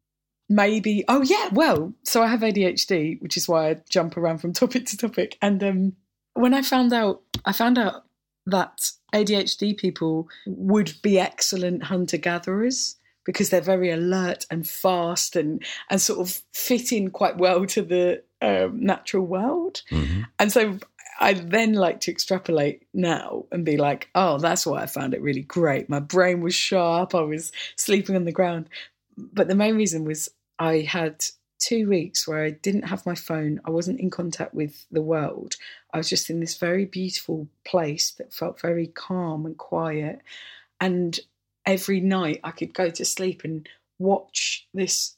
maybe, oh yeah, well, so I have A D H D, which is why I jump around from topic to topic. And um, when I found out, I found out that A D H D people would be excellent hunter-gatherers because they're very alert and fast and, and sort of fit in quite well to the um, natural world. Mm-hmm. And so I then like to extrapolate now and be like, oh, that's why I found it really great. My brain was sharp. I was sleeping on the ground. But the main reason was I had two weeks where I didn't have my phone. I wasn't in contact with the world. I was just in this very beautiful place that felt very calm and quiet. And every night I could go to sleep and watch this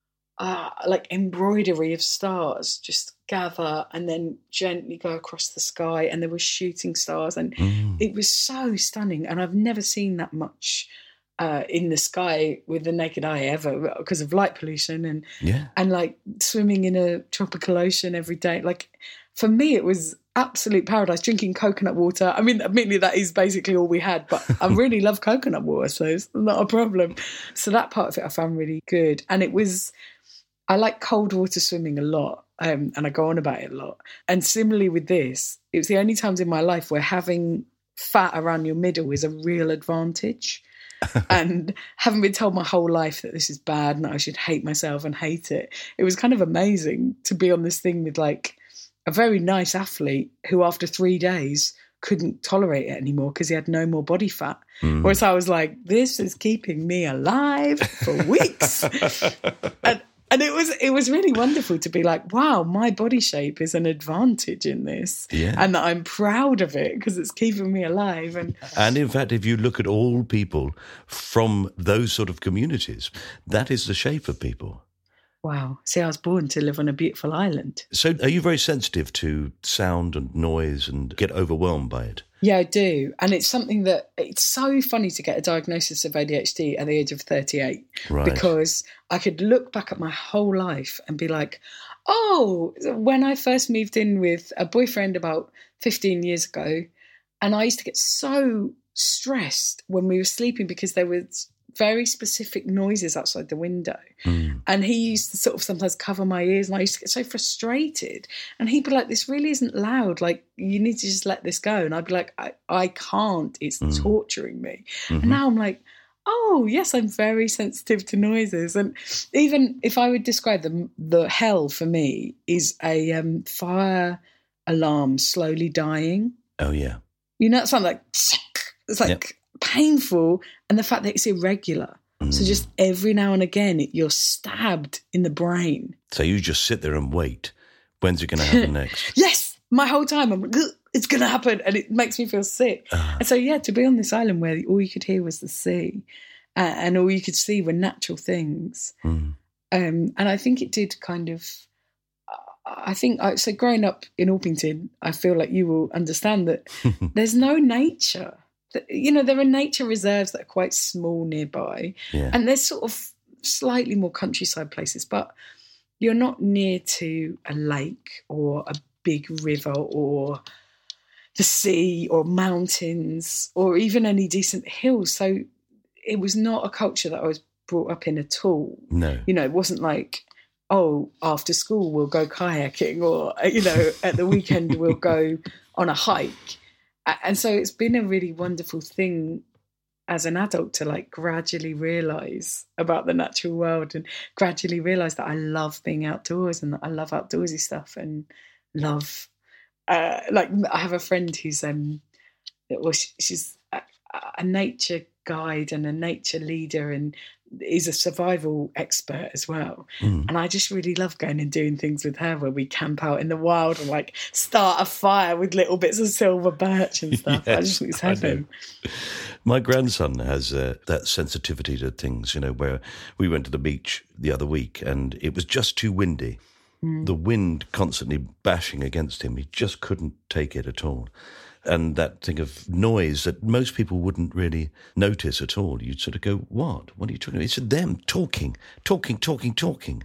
uh, like embroidery of stars just gather and then gently go across the sky. And there were shooting stars. And mm. it was so stunning. And I've never seen that much Uh, in the sky with the naked eye ever because of light pollution and yeah. and like swimming in a tropical ocean every day. Like for me, it was absolute paradise. Drinking coconut water. I mean, admittedly, that is basically all we had, but I really love coconut water, so it's not a problem. So that part of it I found really good. And it was, I like cold water swimming a lot, um, and I go on about it a lot. And similarly with this, it was the only times in my life where having fat around your middle is a real advantage. And having been told my whole life that this is bad and that I should hate myself and hate it, it was kind of amazing to be on this thing with like a very nice athlete who after three days couldn't tolerate it anymore because he had no more body fat. Mm. Whereas I was like, this is keeping me alive for weeks. and and it was it was really wonderful to be like, wow, my body shape is an advantage in this. Yeah. And that I'm proud of it because it's keeping me alive. And and in fact, if you look at all people from those sort of communities, that is the shape of people. Wow. See, I was born to live on a beautiful island. So are you very sensitive to sound and noise and get overwhelmed by it? Yeah, I do. And it's something that, it's so funny to get a diagnosis of A D H D at the age of thirty-eight. Right. Because I could look back at my whole life and be like, oh, when I first moved in with a boyfriend about fifteen years ago, and I used to get so stressed when we were sleeping because there was very specific noises outside the window. Mm. And he used to sort of sometimes cover my ears and I used to get so frustrated. And he'd be like, this really isn't loud. Like, you need to just let this go. And I'd be like, I, I can't. It's mm. torturing me. Mm-hmm. And now I'm like, oh, yes, I'm very sensitive to noises. And even if I would describe them, the hell for me is a um, fire alarm slowly dying. Oh, yeah. You know, it sounds like, it's like, yep. painful, and the fact that it's irregular. Mm. So just every now and again, you're stabbed in the brain. So you just sit there and wait. When's it going to happen next? Yes, my whole time I'm like, it's going to happen, and it makes me feel sick. Uh, and so, yeah, to be on this island where all you could hear was the sea uh, and all you could see were natural things. Mm. Um, and I think it did kind of, uh, I think, I, so growing up in Orpington, I feel like you will understand that there's no nature. You know, there are nature reserves that are quite small nearby, yeah. and there's sort of slightly more countryside places, but you're not near to a lake or a big river or the sea or mountains or even any decent hills. So it was not a culture that I was brought up in at all. No. You know, it wasn't like, oh, after school we'll go kayaking, or, you know, at the weekend we'll go on a hike. And so it's been a really wonderful thing as an adult to like gradually realise about the natural world and gradually realise that I love being outdoors and that I love outdoorsy stuff and love, uh, like I have a friend who's, um, well, she's a, a nature guide and a nature leader and is a survival expert as well. Mm. And I just really love going and doing things with her where we camp out in the wild and like start a fire with little bits of silver birch and stuff. Yes, I just think it's heaven. My grandson has uh, that sensitivity to things, you know, where we went to the beach the other week and it was just too windy. Mm. The wind constantly bashing against him. He just couldn't take it at all. And that thing of noise that most people wouldn't really notice at all. You'd sort of go, what? What are you talking about? It's them talking, talking, talking, talking.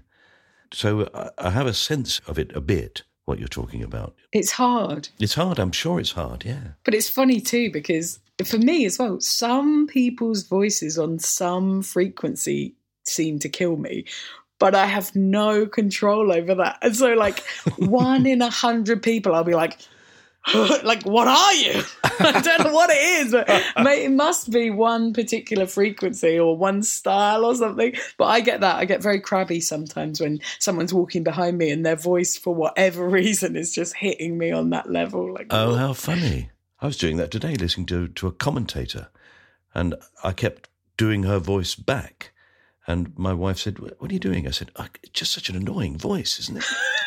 So I have a sense of it a bit, what you're talking about. It's hard. It's hard. I'm sure it's hard, yeah. But it's funny too, because for me as well, some people's voices on some frequency seem to kill me. But I have no control over that. And so like one in a hundred people, I'll be like, like, what are you? I don't know what it is, but it must be one particular frequency or one style or something. But I get that. I get very crabby sometimes when someone's walking behind me and their voice, for whatever reason, is just hitting me on that level. Like, oh, how funny. I was doing that today, listening to, to a commentator, and I kept doing her voice back. And my wife said, what are you doing? I said, oh, it's just such an annoying voice, isn't it?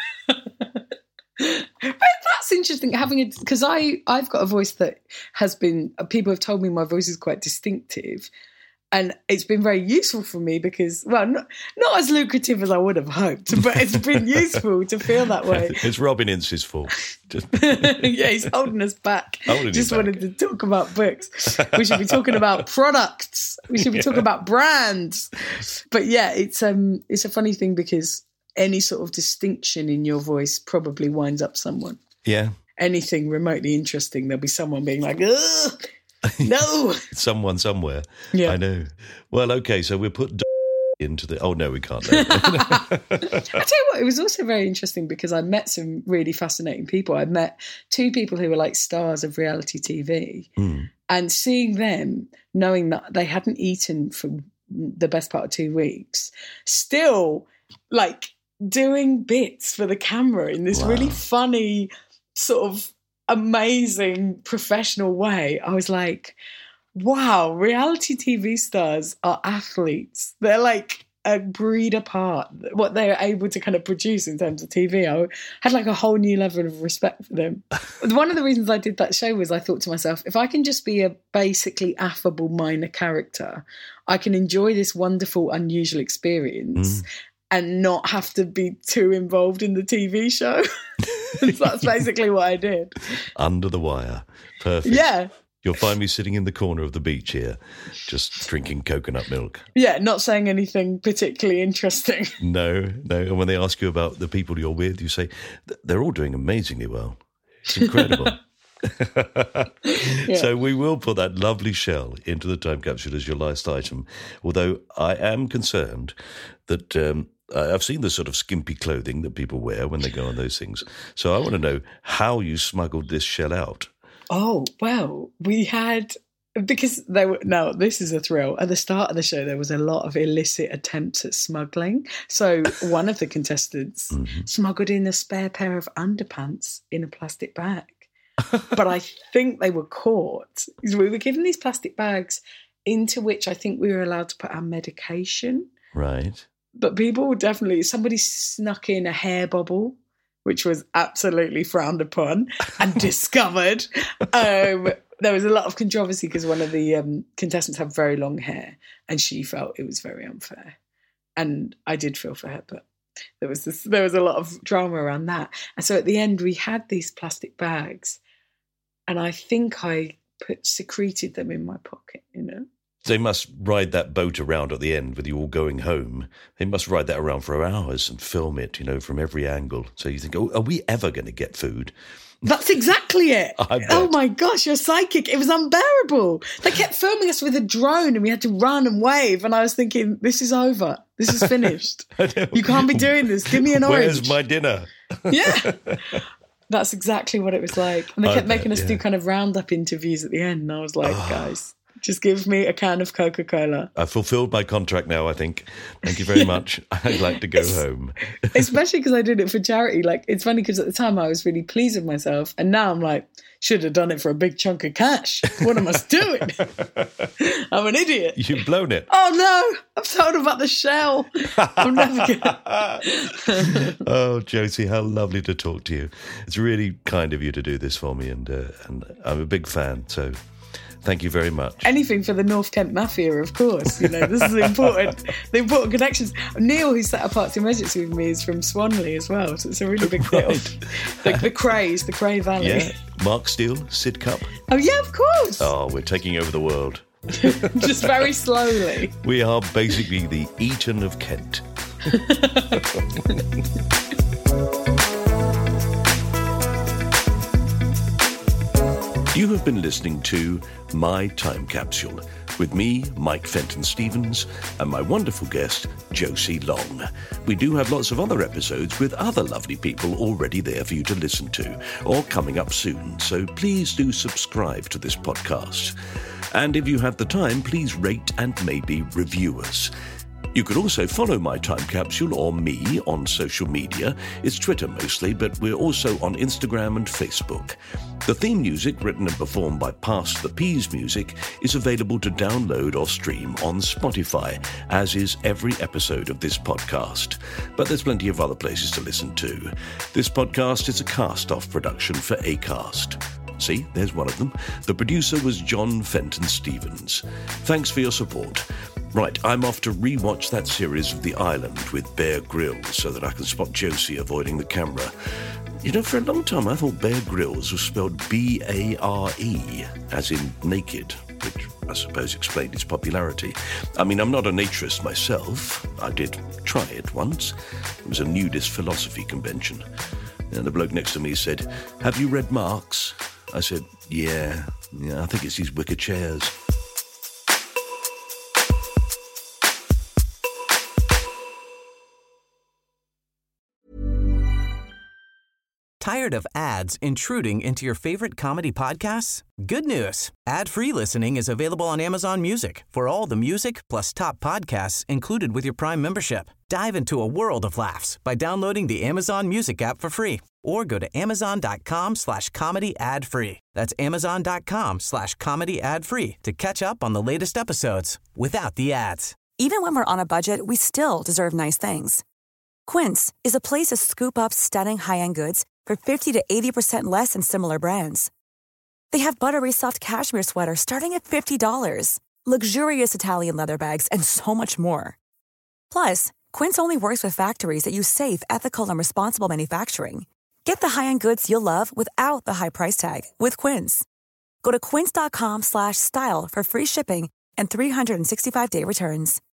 That's interesting, having it, because I I've got a voice that has been, people have told me my voice is quite distinctive, and it's been very useful for me because, well, not, not as lucrative as I would have hoped, but it's been useful to feel that way. It's Robin Ince's fault. Just... yeah, he's holding us back. Holding Just back. wanted to talk about books. We should be talking about products. We should be yeah. talking about brands. But yeah, it's um it's a funny thing because any sort of distinction in your voice probably winds up someone. Yeah. Anything remotely interesting, there'll be someone being like, ugh, no. Someone somewhere. Yeah. I know. Well, okay, so we'll put d- into the... Oh, no, we can't. No. I tell you what, it was also very interesting because I met some really fascinating people. I met two people who were like stars of reality T V. Mm. And seeing them, knowing that they hadn't eaten for the best part of two weeks, still like doing bits for the camera in this wow. really funny, sort of amazing professional way. I was like, wow, reality T V stars are athletes. They're like a breed apart, what they're able to kind of produce in terms of T V. I had like a whole new level of respect for them. One of the reasons I did that show was I thought to myself, if I can just be a basically affable minor character, I can enjoy this wonderful, unusual experience mm. and not have to be too involved in the T V show. So that's basically what I did. Under the wire. Perfect. Yeah. You'll find me sitting in the corner of the beach here, just drinking coconut milk. Yeah, not saying anything particularly interesting. No, no. And when they ask you about the people you're with, you say, they're all doing amazingly well. It's incredible. Yeah. So we will put that lovely shell into the time capsule as your last item, although I am concerned that... Um, I've seen the sort of skimpy clothing that people wear when they go on those things. So I want to know how you smuggled this shell out. Oh, well, we had, because there were, no, this is a thrill. At the start of the show, there was a lot of illicit attempts at smuggling. So one of the contestants mm-hmm. smuggled in a spare pair of underpants in a plastic bag. But I think they were caught. We were given these plastic bags into which I think we were allowed to put our medication. Right. But people definitely, somebody snuck in a hair bobble which was absolutely frowned upon and discovered. Um, there was a lot of controversy because one of the um, contestants had very long hair and she felt it was very unfair. And I did feel for her, but there was this, there was a lot of drama around that. And so at the end, we had these plastic bags and I think I put secreted them in my pocket, you know. They must ride that boat around at the end with you all going home. They must ride that around for hours and film it, you know, from every angle. So you think, oh, are we ever going to get food? That's exactly it. I bet. Oh my gosh, you're psychic. It was unbearable. They kept filming us with a drone and we had to run and wave. And I was thinking, this is over. This is finished. You can't be doing this. Give me an orange. Where's my dinner? Yeah. That's exactly what it was like. And they I kept bet, making us yeah. do kind of roundup interviews at the end. And I was like, guys, just give me a can of Coca-Cola. I've fulfilled my contract now, I think. Thank you very much. I'd like to go It's, home. Especially because I did it for charity. Like, it's funny because at the time I was really pleased with myself. And now I'm like, should have done it for a big chunk of cash. What am I doing? I'm an idiot. You've blown it. Oh, no. I've told about the shell. I'm never going to. Oh, Josie, how lovely to talk to you. It's really kind of you to do this for me. And, uh, and I'm a big fan, so... Thank you very much. Anything for the North Kent Mafia, of course. You know, this is the important, the important connections. Neil, who set up Arts Emergency with me, is from Swanley as well, so it's a really big deal. Right. The, the Crays, the Cray Valley. Yeah, Mark Steele, Sid Cup. Oh, yeah, of course. Oh, we're taking over the world. Just very slowly. We are basically the Eton of Kent. You have been listening to My Time Capsule with me, Mike Fenton Stevens, and my wonderful guest, Josie Long. We do have lots of other episodes with other lovely people already there for you to listen to, or coming up soon, so please do subscribe to this podcast. And if you have the time, please rate and maybe review us. You could also follow My Time Capsule or me on social media. It's Twitter mostly, but we're also on Instagram and Facebook. The theme music, written and performed by Past the Peas Music, is available to download or stream on Spotify, as is every episode of this podcast. But there's plenty of other places to listen to. This podcast is a cast-off production for Acast. See, there's one of them. The producer was John Fenton Stevens. Thanks for your support. Right, I'm off to rewatch that series of The Island with Bear Grylls so that I can spot Josie avoiding the camera. You know, for a long time I thought Bear Grylls was spelled B A R E, as in naked, which I suppose explained its popularity. I mean, I'm not a naturist myself. I did try it once. It was a nudist philosophy convention. And the bloke next to me said, "Have you read Marx?" I said, yeah, yeah, I think it's these wicker chairs. Tired of ads intruding into your favorite comedy podcasts? Good news. Ad-free listening is available on Amazon Music for all the music plus top podcasts included with your Prime membership. Dive into a world of laughs by downloading the Amazon Music app for free or go to amazon.com slash comedy ad free. That's amazon.com slash comedy ad free to catch up on the latest episodes without the ads. Even when we're on a budget, we still deserve nice things. Quince is a place to scoop up stunning high-end goods for fifty to eighty percent less than similar brands. They have buttery soft cashmere sweaters starting at fifty dollars, luxurious Italian leather bags, and so much more. Plus, Quince only works with factories that use safe, ethical, and responsible manufacturing. Get the high-end goods you'll love without the high price tag with Quince. Go to quince.com slash style for free shipping and three sixty-five day returns.